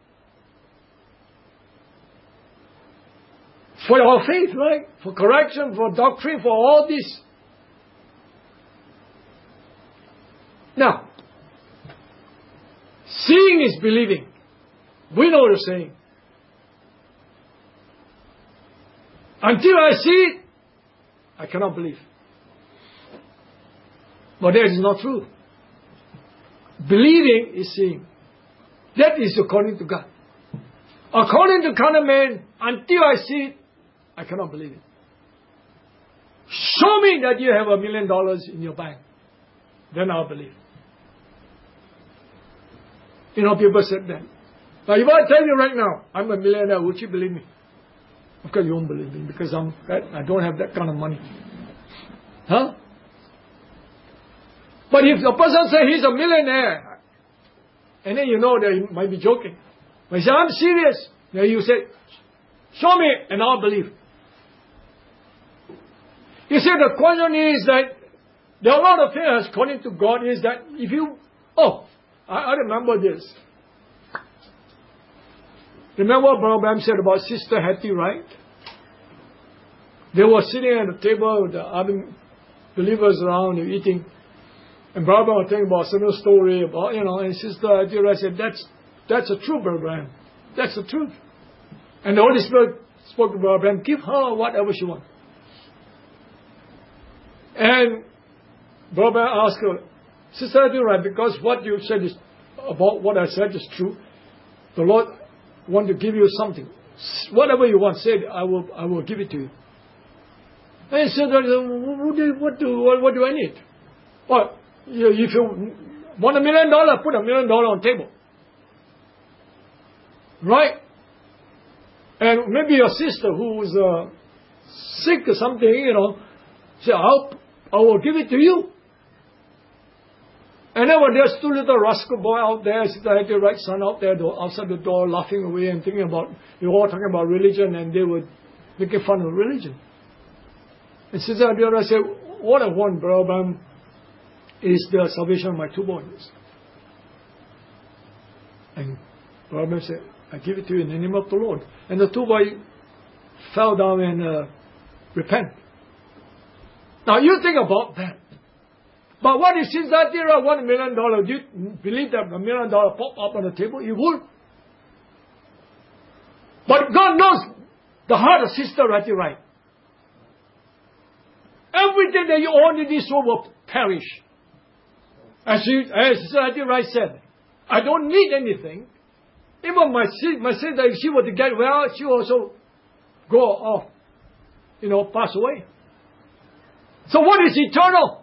For our faith, right? For correction, for doctrine, for all this. Now, seeing is believing. We know the saying. Until I see it, I cannot believe. But that is not true. Believing is seeing. That is according to God. According to carnal man, until I see it, I cannot believe it. Show me that you have a million dollars in your bank. Then I'll believe. You know, people said that. Now, if I tell you right now, I'm a millionaire, would you believe me? Of course you won't believe me because I'm, I don't have that kind of money. Huh? But if the person says he's a millionaire, and then you know that he might be joking. But he says, I'm serious. Then you say, show me and I'll believe. You see, the question is that there are a lot of things according to God is that if you, oh, I, I remember this. Remember what Brother Bram said about Sister Hattie, right? They were sitting at the table with the other believers around and eating. And Brother Bram was telling about a similar story about, you know, and Sister Hattie said, that's, that's the truth, Brother Bram. That's the truth. And the Holy Spirit spoke to Brother Bram, give her whatever she wants. And Brother Bram asked her, Sister Hattie, right, because what you said is, about what I said is true. The Lord want to give you something. Whatever you want, say it, I will, I will give it to you. And he said, what do, what do, what do I need? Well, if you want a million dollars, put a million dollars on the table. Right? And maybe your sister who's uh, sick or something, you know, say, I'll, I will give it to you. And then when there's two little rascal boy out there, Sister Hattie right son out there outside the door laughing away and thinking about, they were all talking about religion and they were making fun of religion. And Sister Hattie said, what I want, Brother Bram, is the salvation of my two boys. And Brother Bram said, I give it to you in the name of the Lord. And the two boys fell down and uh, repent. Now you think about that. But what if Sister Hattie won a million dollars? Do you believe that a million dollars pop up on the table? You would. But God knows the heart of Sister Hattie right. Everything that you own in this world will perish. As, she, as Sister Hattie Wright said, I don't need anything. Even my, my sister, if she were to get well, she will also go off, you know, pass away. So what is eternal?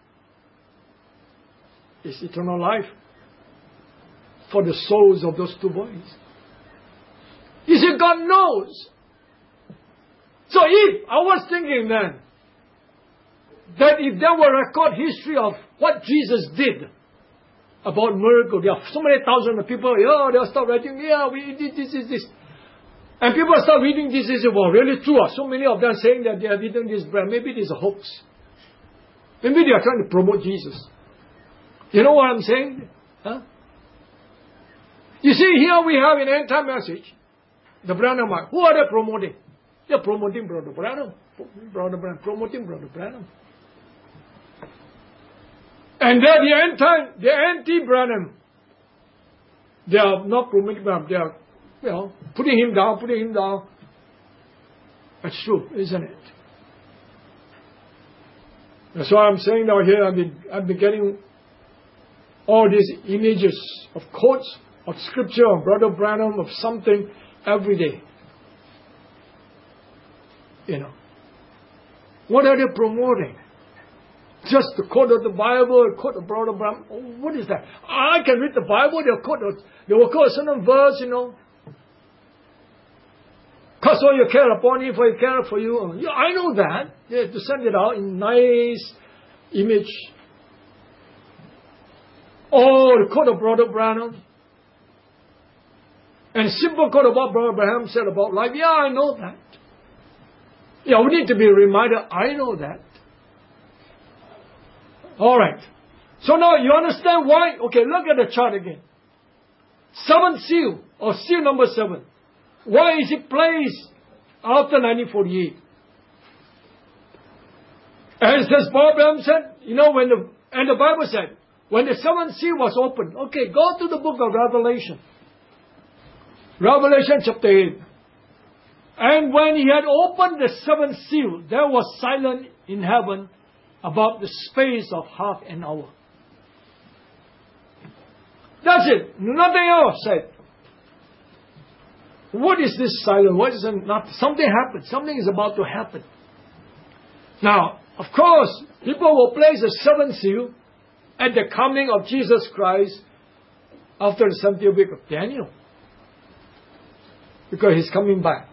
It's eternal life for the souls of those two boys. You see, God knows. So if, I was thinking then, that if there were record history of what Jesus did about miracle, there are so many thousands of people, yeah, they'll start writing, yeah, we did this, this, this. And people start reading this, this, well, really true. So many of them saying that they have eaten this bread. Maybe it is a hoax. Maybe they are trying to promote Jesus. You know what I'm saying? Huh? You see, here we have an end-time message, the Branhamite. Who are they promoting? They're promoting Brother Branham. Brother Branham, promoting Brother Branham. And they're the end-time, the anti-Branham. They are not promoting Branham. They are, you know, putting him down, putting him down. That's true, isn't it? That's why I'm saying now here, I've been, I've been getting all these images of quotes of scripture of Brother Branham of something every day. You know. What are they promoting? just to quote the Bible, quote the Brother Branham. Oh, what is that? I can read the Bible, they'll quote, they will quote a certain verse, you know. Cast all your care upon Him, for He cares for you. Yeah, I know that. Yeah, to send it out in nice image. Oh, the quote of Brother Branham. And simple quote of what Brother Branham said about life. Yeah, I know that. Yeah, we need to be reminded, I know that. Alright. So now you understand why? Okay, look at the chart again. Seventh seal, or seal number seven. Why is it placed after nineteen forty-eight? And as Brother Branham said, you know, when the, and the Bible said, when the seventh seal was opened, okay, go to the book of Revelation. Revelation chapter eight. And when he had opened the seventh seal, there was silence in heaven about the space of half an hour. That's it. Nothing else said. What is this silence? What is it? Not, something happened. Something is about to happen. Now, of course, people will place the seventh seal at the coming of Jesus Christ after the seventieth week of Daniel. Because He's coming back.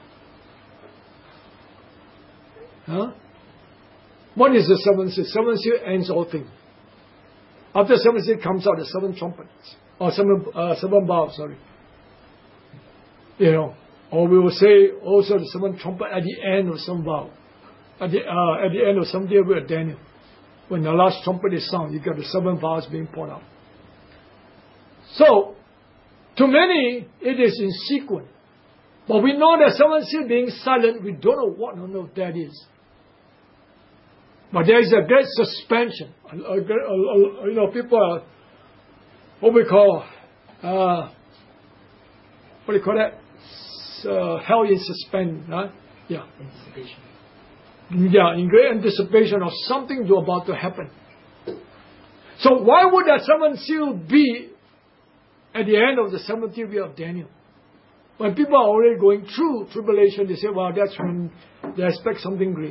Huh? What is the seventh seal? Seventh seal ends all things. After the seventh seal comes out the seven trumpets. Or seven, uh, seven bowls, sorry. You know. Or we will say also the seven trumpet at the end of some bowl. At the, uh, at the end of seventieth week of Daniel. When the last trumpet is sound, you got the seven bowls being poured out. So, to many, it is in sequence. But we know that seventh seal being silent, we don't know what on earth that is. But there is a great suspension. A, a, a, a, you know, people are, what we call, uh, what do you call that? Uh, hell in suspense, huh? Yeah. Anticipation. Yeah, in great anticipation of something to about to happen. So why would that seventh seal be at the end of the seventieth year of Daniel? When people are already going through tribulation, they say, well, that's when they expect something great.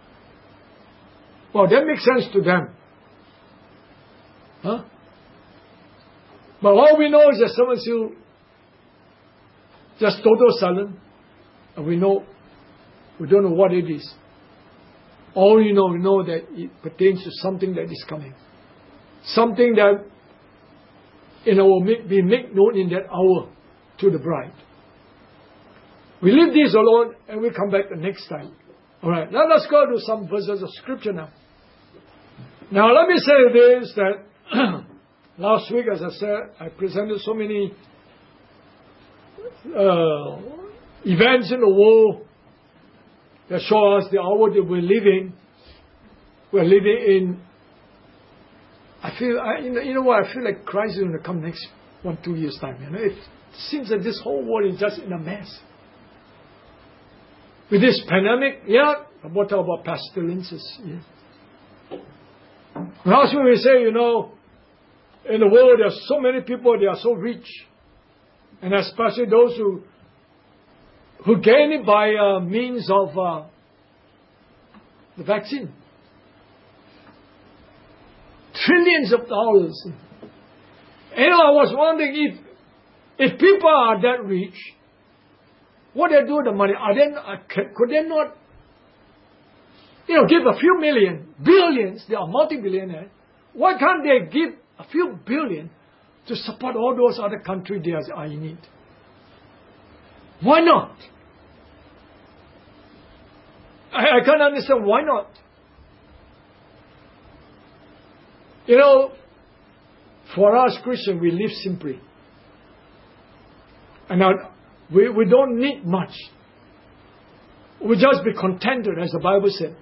Well, that makes sense to them. Huh? But all we know is that seventh seal, just total silence. And we know, we don't know what it is. All we know, we know that it pertains to something that is coming. Something that, you know, will make, be made known in that hour to the bride. We leave this alone and we come back the next time. Alright, now let's go to some verses of scripture now. Now let me say this, that last week, as I said, I presented so many uh, events in the world that show us the hour that we're living. We're living in, I feel, I, you know, you know what, I feel like Christ is going to come next one, two years time. You know, it seems that this whole world is just in a mess. With this pandemic, yeah, what about pestilences? Yeah. Last week we say, you know, in the world there are so many people, they are so rich. And especially those who who gain it by uh, means of uh, the vaccine. Trillions of dollars. And you know, I was wondering if if people are that rich, what they do with the money? Are they, uh, could they not, you know, give a few million, billions? They are multi-billionaires. Why can't they give a few billion to support all those other countries that are in need? Why not? I, I can't understand why not. You know, for us Christians, we live simply. And now, we, we don't need much. We just be contented, as the Bible said.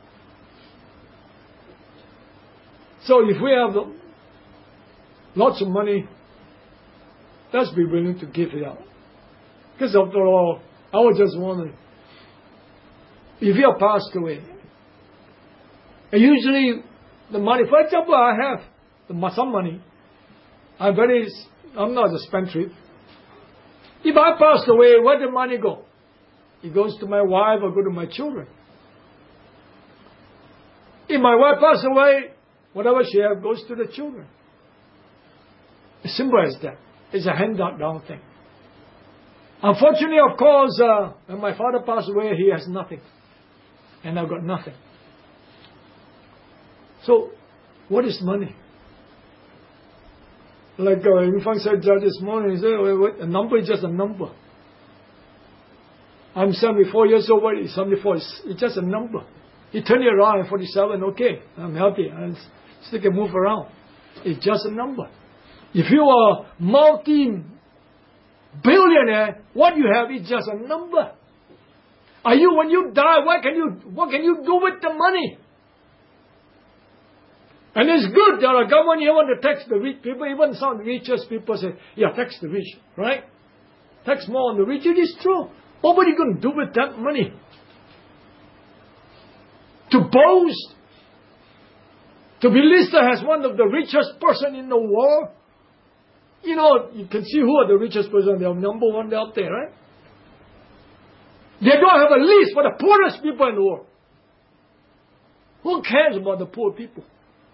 So if we have lots of money, let's be willing to give it out. Because after all, I was just wondering, if you are passed away, and usually the money, for example, I have the, some money. I'm very, I'm not a spendthrift. If I pass away, where did the money go? It goes to my wife or go to my children. If my wife passes away, whatever she has goes to the children. As simple as that. It's a handout down thing. Unfortunately, of course, uh, when my father passed away, he has nothing. And I've got nothing. So, what is money? Like uh, Ying Fang said this morning, he said, well, a number is just a number. I'm seventy-four years old, what is seventy-four? It's, it's just a number. You turn it around, I'm forty-seven, okay, I'm healthy, I still can move around. It's just a number. If you are multi-billionaire, what you have is just a number. Are you, when you die, what can you, what can you do with the money? And it's good that our government here want to tax the rich people. Even some of the richest people say, yeah, tax the rich, right? Tax more on the rich. It is true. But what are you going to do with that money? To boast? To be listed as one of the richest person in the world? You know, you can see who are the richest person. They are number one out there, right? They don't have a list for the poorest people in the world. Who cares about the poor people?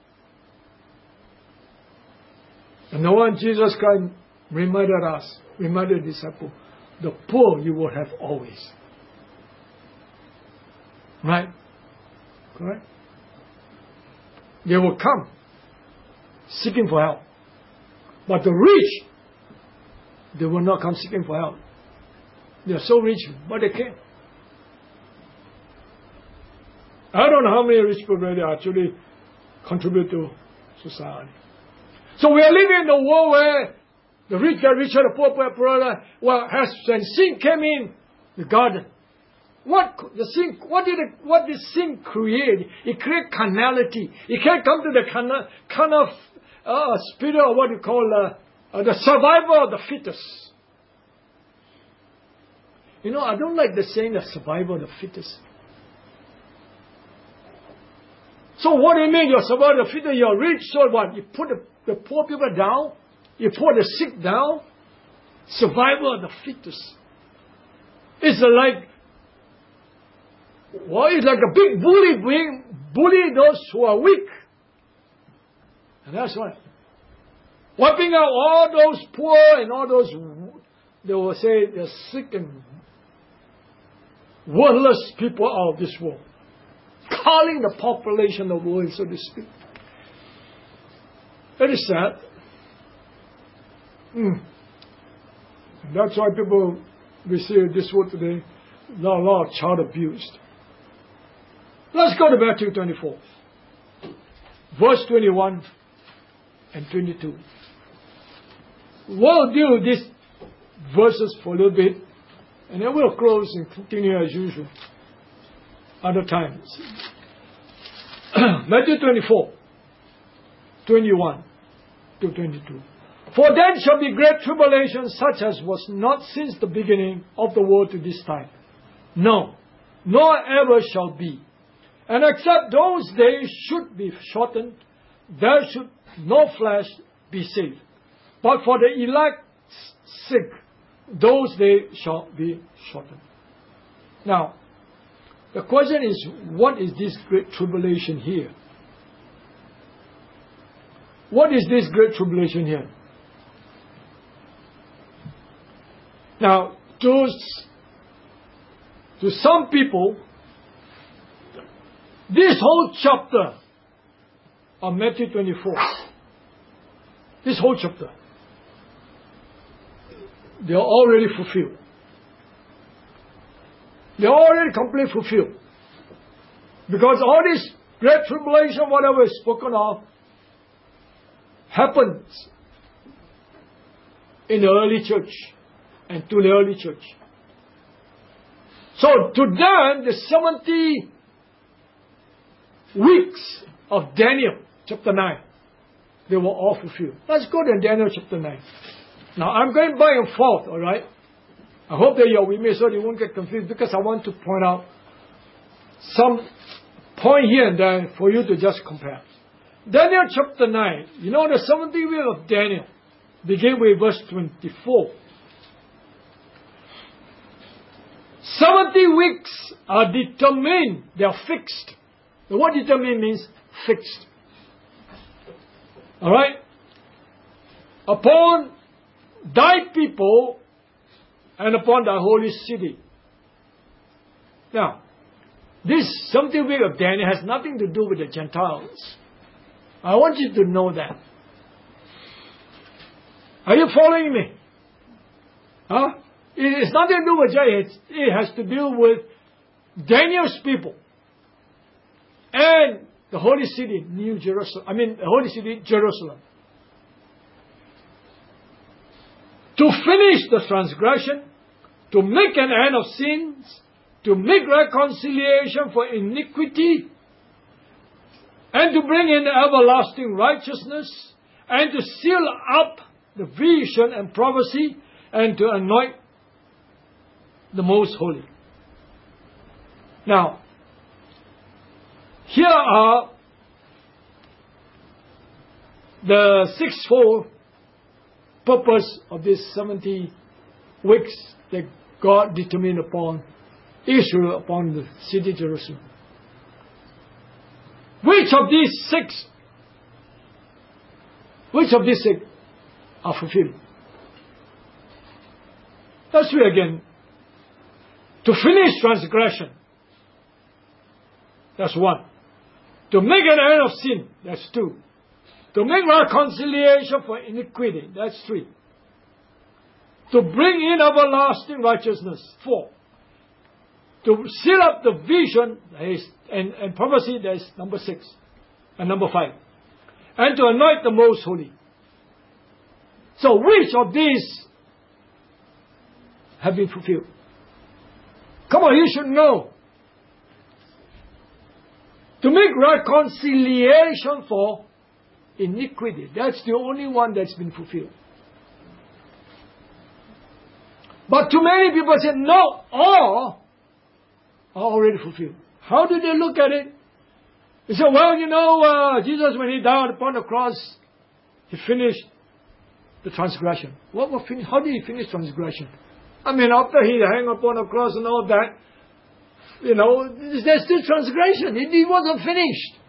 And the one Jesus Christ reminded us, reminded the disciples, the poor you will have always. Right? Correct? They will come seeking for help. But the rich, they will not come seeking for help. They are so rich, but they can't. I don't know how many rich people really actually contribute to society. So we are living in a world where the rich get richer, the poor get poorer. Well, as when sin came in the garden, what the sin? What did it, what did sin create? It created carnality. It can't come to the kind of, kind of uh, spirit of what you call uh, uh, the survival of the fittest. You know, I don't like the saying the survival of the fittest. So what do you mean you're survival of the fittest? You're rich, so what? You put the, the poor people down? You put the sick down? Survival of the fittest. It's like, well, it's like a big bully being bully those who are weak. And that's why. Wiping out all those poor and all those, they will say they're sick and worthless people out of this world. Calling the population of the world, so to speak. That is sad. Mm. That's why people, we see in this world today, a lot, a lot of child abuse. Let's go to Matthew twenty-four. Verse twenty-one and twenty-two. We'll deal with these verses for a little bit, and then we'll close and continue as usual. Other times. Matthew twenty-four, twenty-one to twenty-two. For then shall be great tribulation, such as was not since the beginning of the world to this time. No, nor ever shall be. And except those days should be shortened, there should no flesh be saved. But for the elect's sake, those days shall be shortened. Now, the question is, what is this great tribulation here? What is this great tribulation here? Now, to, to some people, this whole chapter of Matthew twenty-four, this whole chapter, they are already fulfilled. They are already completely fulfilled. Because all this great tribulation, whatever is spoken of, happens in the early church and to the early church. So to them, the seventy weeks of Daniel chapter nine, they were all fulfilled. Let's go to Daniel chapter nine. Now I'm going back and forth, alright? I hope that you're with me so you won't get confused, because I want to point out some point here and there for you to just compare. Daniel chapter nine, you know the seventy week of Daniel, begin with verse twenty-four. seventy weeks are determined, they are fixed The word determined means fixed. Alright? Upon thy people and upon thy holy city. Now, this seventy week of Daniel has nothing to do with the Gentiles. I want you to know that. Are you following me? Huh? It's nothing to do with Gentiles. It has to do with Daniel's people and the holy city, New Jerusalem. I mean, the holy city, Jerusalem. To finish the transgression, to make an end of sins, to make reconciliation for iniquity, and to bring in everlasting righteousness, and to seal up the vision and prophecy, and to anoint the most holy. Now, here are the sixfold purpose of this seventy weeks that God determined upon Israel, upon the city Jerusalem. Which of these six, which of these six are fulfilled? Let's read again. To finish transgression, that's one. To make an end of sin, that's two. To make reconciliation for iniquity, that's three. To bring in everlasting righteousness, four. To seal up the vision is, and, and prophecy, that's number six. And number five. And to anoint the most holy. So which of these have been fulfilled? Come on, you should know. To make reconciliation for iniquity. That's the only one that's been fulfilled. But too many people say, no, all are already fulfilled. How do they look at it? They say, well, you know, uh, Jesus, when he died upon the cross, he finished the transgression. What, what fin- how did he finish transgression? I mean, after he hung upon the cross and all that, you know, there's still transgression. It, it wasn't finished.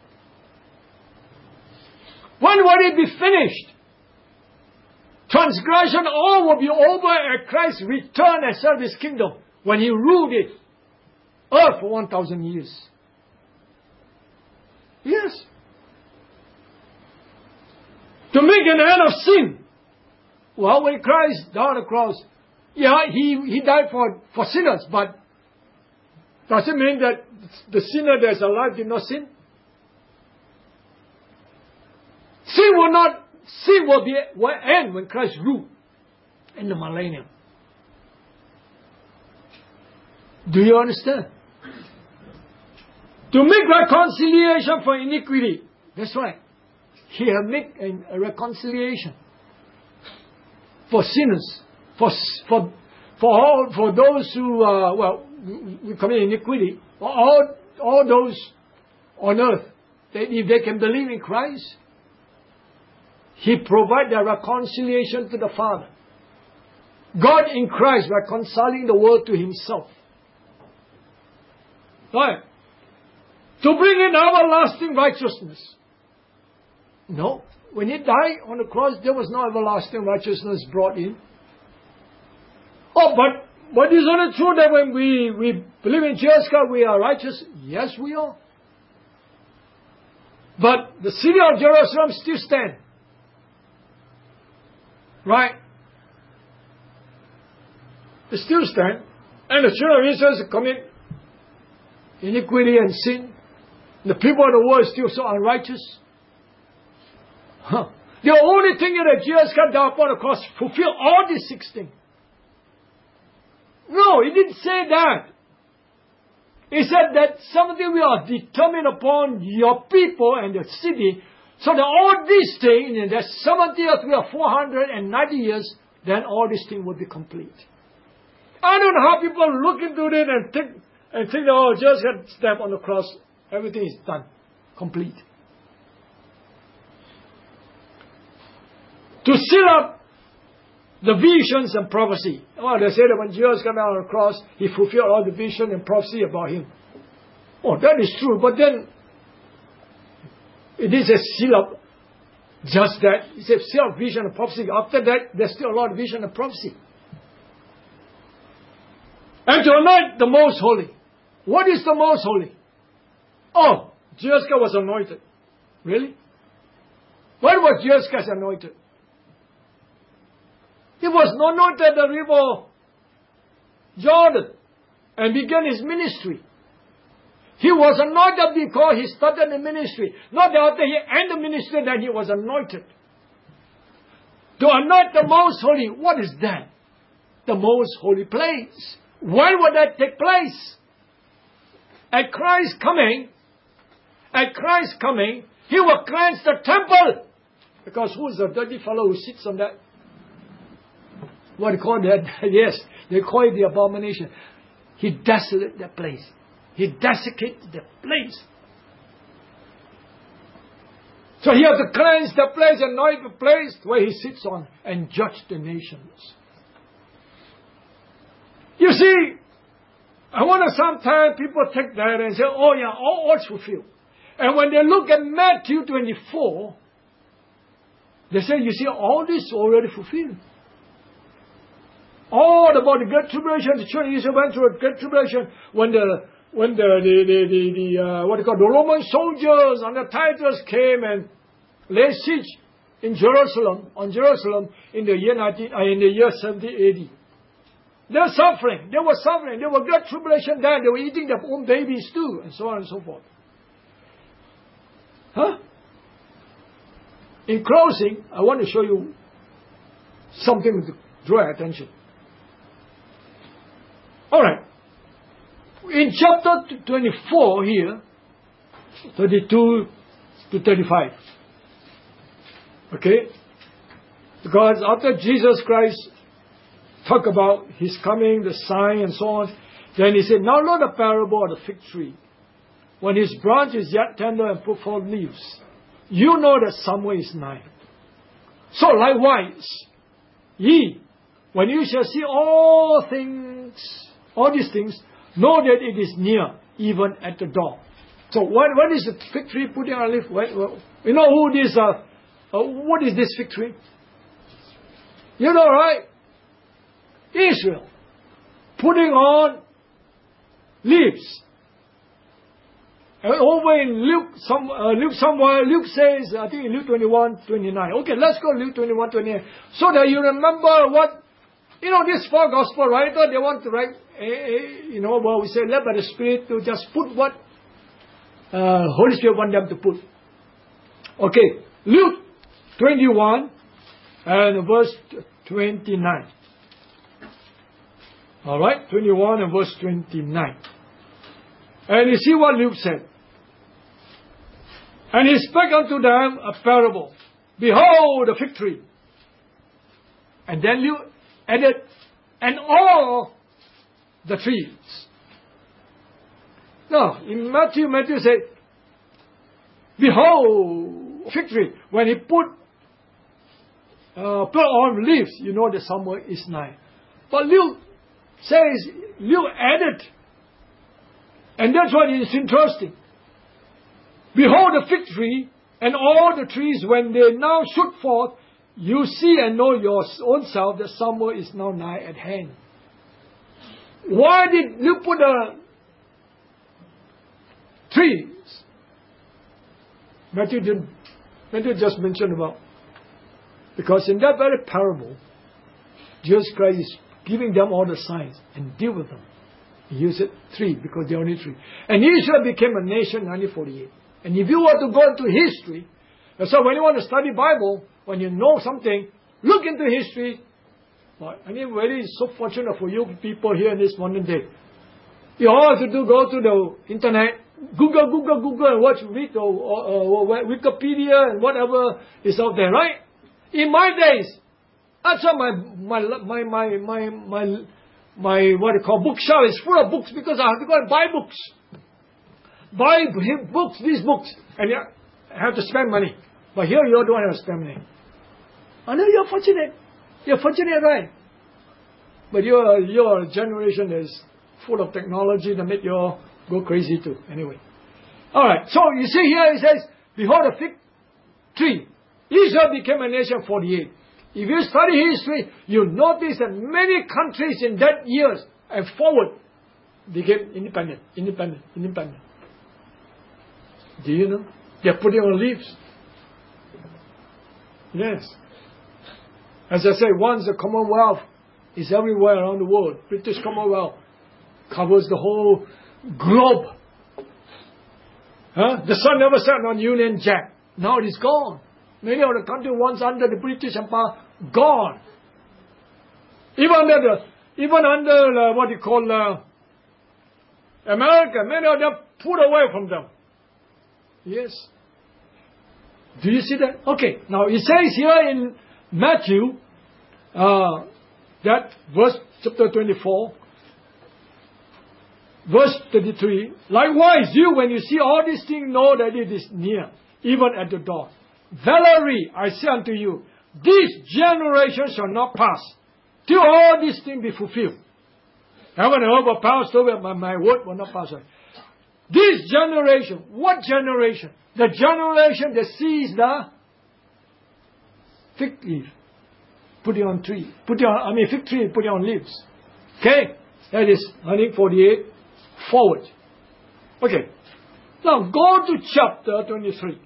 When will it be finished? Transgression all will be over at Christ's return and serve his kingdom when he ruled it earth for one thousand years. Yes. To make an end of sin. Well, when Christ died on the cross, yeah, he, he died for, for sinners, but does it mean that the sinner that's alive did not sin? Sin will not, sin will be will end when Christ ruled in the millennium. Do you understand? To make reconciliation for iniquity. That's right. He has made a, a reconciliation for sinners, for for for all for those who uh, well we commit iniquity. For all all those on earth, that if they can believe in Christ, he provides a reconciliation to the Father. God in Christ reconciling the world to himself. Right? To bring in everlasting righteousness. No. When he died on the cross, there was no everlasting righteousness brought in. Oh, but, but isn't it true that when we, we believe in Jesus Christ, we are righteous? Yes, we are. But the city of Jerusalem still stands. Right? They still stand. And the children of Israel commit iniquity and sin. The people of the world are still so unrighteous. Huh. The only thing that Jesus Christ died upon the cross fulfill all these six things. No, he didn't say that. He said that something we are determined upon your people and the city, so that all these things, in the seventieth we are four hundred ninety years, then all these things will be complete. I don't know how people look into it and think, and think that, oh, just get stamped on the cross, everything is done, complete. To seal up the visions and prophecy. Oh, they say that when Jesus came out on the cross, he fulfilled all the vision and prophecy about him. Oh, that is true. But then, It is a seal of just that. It's a seal of vision and prophecy. After that, there's still a lot of vision and prophecy. And to anoint the most holy. What is the most holy? Oh, Jehoshaphat was anointed. Really? When was Jehoshaphat anointed? He was anointed at the river Jordan and began his ministry. He was anointed because he started the ministry. Not after he ended the ministry that he was anointed. To anoint the most holy, what is that? The most holy place. When would that take place? At Christ's coming, at Christ's coming, he will cleanse the temple. Because who is the dirty fellow who sits on that? What do you call that? Yes, they call it the abomination. He desolated that place. He desecrated the place. So he has to cleanse the place, anoint the place where he sits on and judge the nations. You see, I wonder sometimes people take that and say, oh yeah, all, all's fulfilled. And when they look at Matthew twenty-four, they say, you see, all this already fulfilled. All about the great tribulation, the children of Israel went through a great tribulation when the when the the the, the, the uh, what do you call the Roman soldiers and the Titus came and laid siege in Jerusalem on Jerusalem in the year nineteen uh, in the year seventy A D. They were suffering. They were suffering. There were great tribulation there. They were eating their own babies too, and so on and so forth. Huh? In closing, I want to show you something to draw your attention. All right. In chapter twenty-four here, thirty-two to thirty-five. Okay? Because after Jesus Christ talked about his coming, the sign and so on, then he said, now know the parable of the fig tree. When his branch is yet tender and put forth leaves, you know that summer is nigh. So likewise, ye, when you shall see all things, all these things, know that it is near, even at the door. So what, what is the fig tree putting on a leaf? Well, you know who this, uh, uh, what is this fig tree? You know, right? Israel. Putting on leaves. And over in Luke, some, uh, Luke somewhere, Luke says, I think in Luke twenty-one, twenty-nine. Okay, let's go to Luke twenty-one, twenty-nine. So that you remember what, you know, these four gospel writers, they want to write, eh, eh, you know, well, we say, led by the Spirit to just put what uh, Holy Spirit want them to put. Okay, Luke twenty-one and verse twenty-nine. Alright, twenty-one and verse twenty-nine. And you see what Luke said. And he spake unto them a parable. Behold the fig tree. And then Luke added, and all the trees. Now, in Matthew, Matthew said, behold fig tree. When he put, uh, put on leaves, you know the summer is nigh. But Luke says, Luke added, and that's what is interesting. Behold the fig tree and all the trees, when they now shoot forth, you see and know your own self that summer is now nigh at hand. Why did Luke put the trees? Matthew didn't. Matthew just mentioned about. Because in that very parable, Jesus Christ is giving them all the signs and deal with them. He used it three because they only three. And Israel became a nation in nineteen forty-eight. And if you want to go into history, so when you want to study Bible, when you know something, look into history. Well, I mean, very so fortunate for you people here in this modern day. You all have to do go to the internet, Google, Google, Google, and watch, read or, or, or Wikipedia and whatever is out there, right? In my days, that's why my my my my my my my what you call bookshelf is full of books because I have to go and buy books, buy books, these books, and you have to spend money. But here you don't have to spend money. I know you're fortunate, you're fortunate, right? But your your generation is full of technology that make you all go crazy too. Anyway, all right. So you see here it says, behold a fig tree. Israel became a nation forty-eight. If you study history, you notice that many countries in that years and forward became independent, independent, independent. Do you know? They're putting on leaves. Yes. As I say, once the Commonwealth is everywhere around the world. British Commonwealth covers the whole globe. Huh? The sun never set on Union Jack. Now it is gone. Many of the countries once under the British Empire, gone. Even under the, even under uh, what you call uh, America, many of them put away from them. Yes. Do you see that? Okay. Now it says here in Matthew, uh, that verse chapter twenty-four, verse thirty-three. Likewise, you when you see all these things, know that it is near, even at the door. Verily, I say unto you, this generation shall not pass till all these things be fulfilled. Heaven and earth will pass away, but my word will not pass away. This generation, what generation? The generation that sees the fig leaf, put it on tree, put it on, I mean fig tree, put it on leaves. Okay, that is nineteen forty-eight forward. Okay, now go to chapter twenty-three.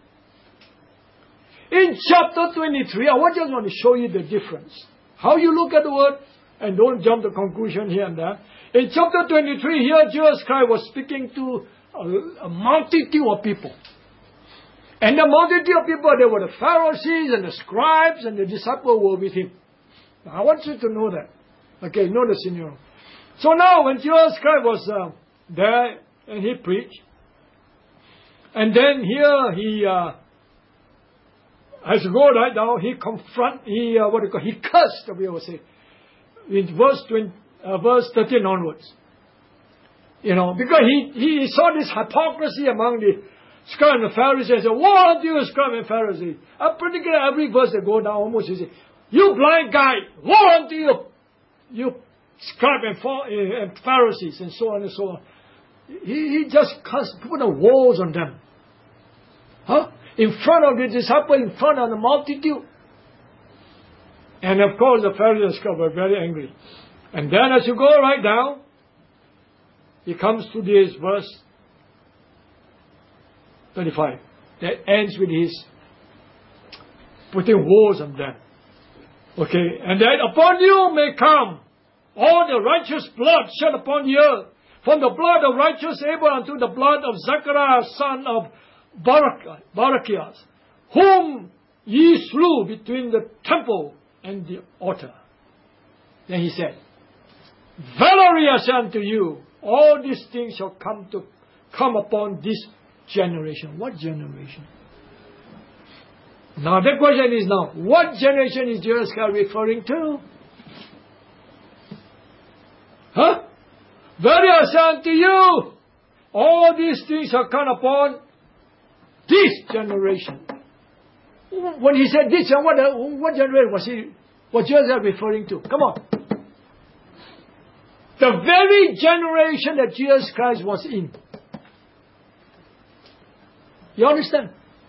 In chapter twenty-three, I just want to show you the difference. How you look at the word, and don't jump to conclusion here and there. In chapter twenty-three, here Jesus Christ was speaking to a, a multitude of people. And the multitude of people, they were the Pharisees and the scribes and the disciples were with him. Now, I want you to know that. Okay, know the scenario. So now, when Jesus Christ was uh, there and he preached, and then here he, uh, as you go right now, he confront, he uh, what do you call, he cursed, we will say, in verse twenty, uh, verse thirteen onwards. You know, because he he saw this hypocrisy among the scribes and the Pharisees. Woe unto you, scribes and Pharisees! I predict every verse that go down almost, you say, you blind guy, woe unto you, you scribes and, and Pharisees, and so on and so on. He, he just cursed, put the woes on them. Huh? In front of the disciples, in front of the multitude. And of course, the Pharisees and scribes were very angry. And then as you go right down, he comes to this verse thirty-five. That ends with his putting woes on them. Okay, and that upon you may come all the righteous blood shed upon the earth, from the blood of righteous Abel unto the blood of Zechariah, son of Barak- Barachias, whom ye slew between the temple and the altar. Then he said, verily I say unto you, all these things shall come to come upon this generation. What generation? Now the question is now, what generation is Jesus Christ referring to? Huh? Verily I say unto you, all these things shall come upon this generation. When he said this, what, what generation was he, was Jesus referring to? Come on. The very generation that Jesus Christ was in. You understand?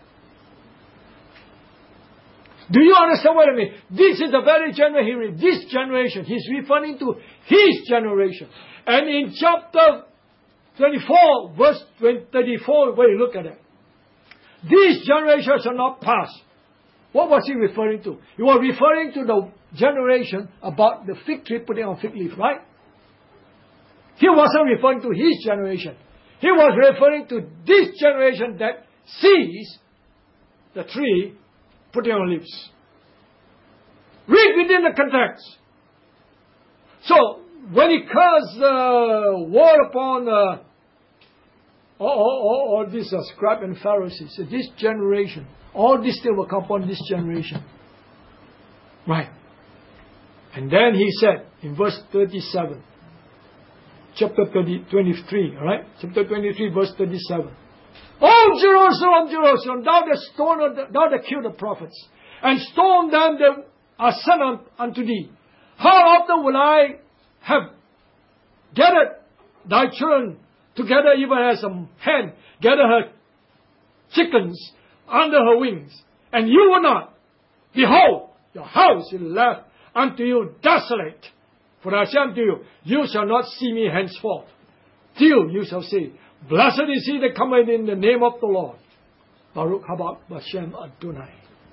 Do you understand what I mean? This is the very generation, this generation. He's referring to his generation. And in chapter twenty-four, verse thirty-four, where you look at it. This generation shall not pass. What was he referring to? He was referring to the generation about the fig tree putting on fig leaf, right? He wasn't referring to his generation. He was referring to this generation that sees the tree putting on leaves. Read within the context. So, when he cursed the uh, war upon uh, all, all, all these uh, scribes and Pharisees, so this generation, all this things will come upon this generation. Right. And then he said in verse thirty-seven, chapter thirty, twenty-three, all right? Chapter twenty-three, verse thirty-seven. Oh, Jerusalem, Jerusalem, thou that stoned, thou that killed the prophets, and stoned them that are sent un, unto thee. How often will I have gathered thy children together, even as a hen gather her chickens under her wings, and you will not. Behold, your house is left unto you desolate. For I say unto you, you shall not see me henceforth, till you shall say, Blessed is he that cometh in the name of the Lord. Baruch haba Bashem Adonai.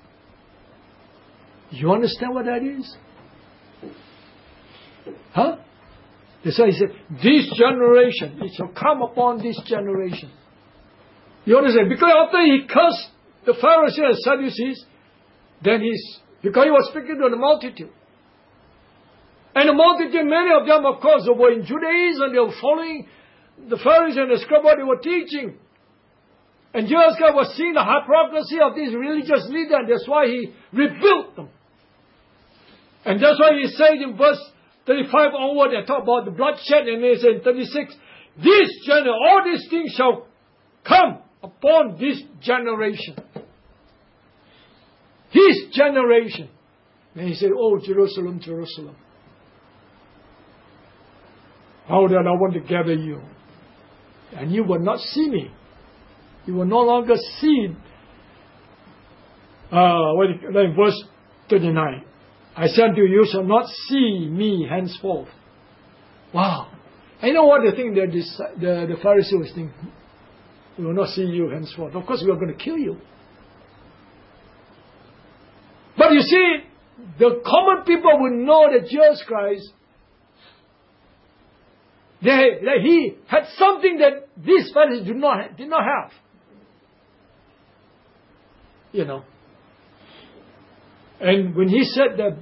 You understand what that is? Huh? That's why he said, this generation, it shall come upon this generation. You understand? Because after he cursed the Pharisees and Sadducees, then he's, because he was speaking to the multitude. And the multitude, many of them, of course, were in Judaism, they were following the Pharisees and the scribes, what they were teaching. And Jesus Christ was seeing the hypocrisy of these religious leaders, and that's why he rebuked them. And that's why he said in verse thirty-five onward, they talk about the bloodshed, and he said in thirty-six, this generation, all these things shall come upon this generation. His generation. And he said, oh, Jerusalem, Jerusalem, how that I want to gather you. And you will not see me. You will no longer see, uh, what, like verse thirty-nine. I said to you, you shall not see me henceforth. Wow. I know what they think, the, the, the Pharisees was thinking. We will not see you henceforth. Of course, we are going to kill you. But you see, the common people will know that Jesus Christ, they, that he had something that these Pharisees did not, did not have. You know. And when he said that,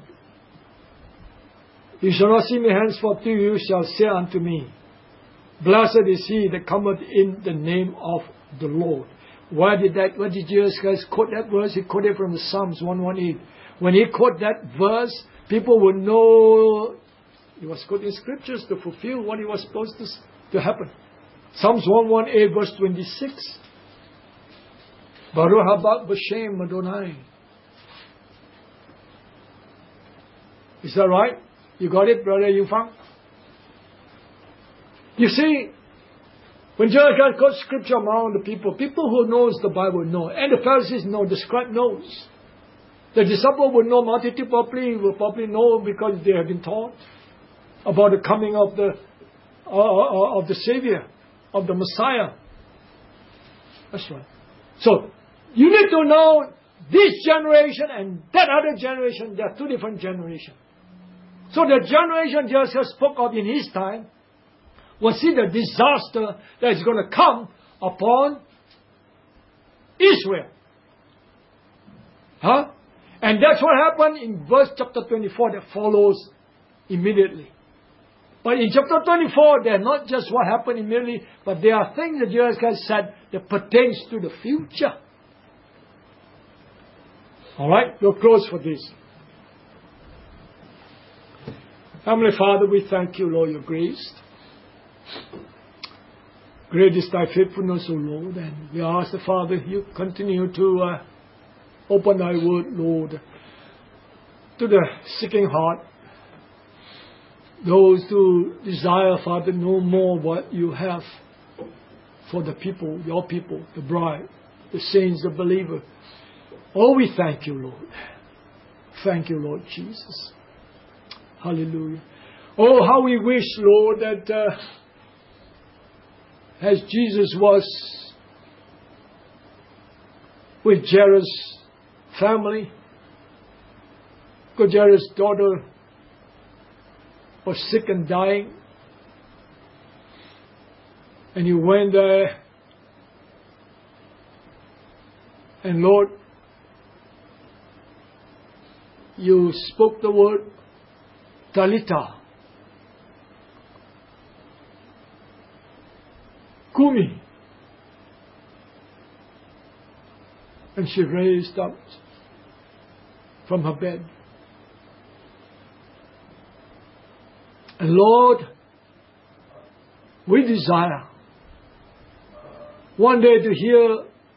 you shall not see me henceforth, till you shall say unto me, Blessed is he that cometh in the name of the Lord. Why did that, why did Jesus Christ quote that verse? He quoted from the Psalms one eighteen. When he quoted that verse, people would know he was quoting scriptures to fulfill what he was supposed to, to happen. Psalms one eighteen verse twenty-six. Baruch haba Bashem Adonai. Is that right? You got it, Brother Yufang? You see, when Jesus Christ quotes scripture among the people, people who knows the Bible know, and the Pharisees know, the scribe knows. The disciple would know, multitude probably will probably know because they have been taught about the coming of the uh, uh, of the Savior, of the Messiah. That's right. So you need to know this generation and that other generation. They are two different generations. So the generation Jesus spoke of in his time will see the disaster that is going to come upon Israel. Huh? And that's what happened in verse chapter twenty-four that follows immediately. But in chapter twenty-four, they're not just what happened immediately, but there are things that Jesus Christ said that pertains to the future. Alright, we'll close for this. Heavenly Father, we thank you, Lord, your grace. Great is thy faithfulness, O Lord, and we ask the Father, you continue to uh, open thy word, Lord, to the seeking heart. Those who desire, Father, know more what you have for the people, your people, the bride, the saints, the believer. Oh, we thank you, Lord. Thank you, Lord Jesus. Hallelujah. Oh, how we wish, Lord, that uh, as Jesus was with Jairus' family, because Jairus' daughter was sick and dying, and you went there, and Lord, you spoke the word Talita Kumi, and she raised up from her bed. And Lord, we desire one day to hear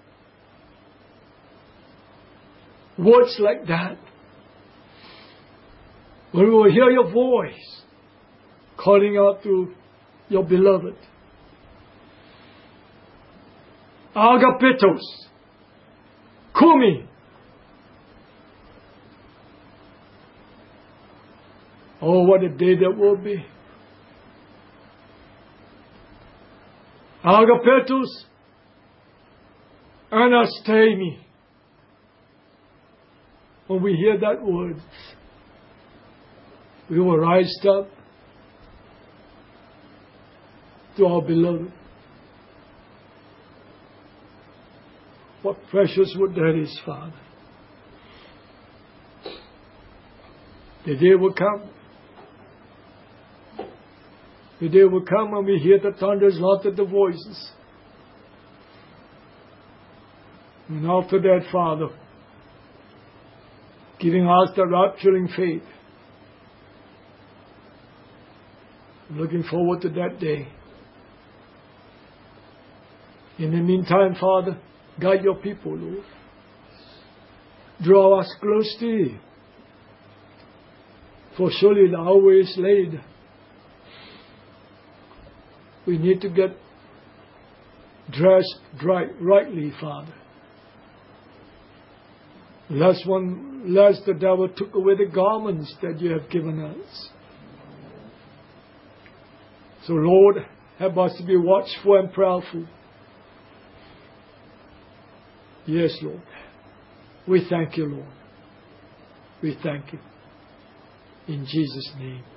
words like that, when we will hear your voice calling out to your beloved. Agapetos, Kumi. Oh, what a day that will be. Agapetus, anastemi. When we hear that word, we will rise up to our beloved. What precious word that is, Father. The day will come. The day will come when we hear the thunders, not the voices. And after that, Father, giving us the rapturing faith. I'm looking forward to that day. In the meantime, Father, guide your people, Lord. Draw us close to you. For surely the hour is late. We need to get dressed right, rightly, Father. Lest one, lest the devil took away the garments that you have given us. So, Lord, help us to be watchful and prayerful. Yes, Lord. We thank you, Lord. We thank you. In Jesus' name.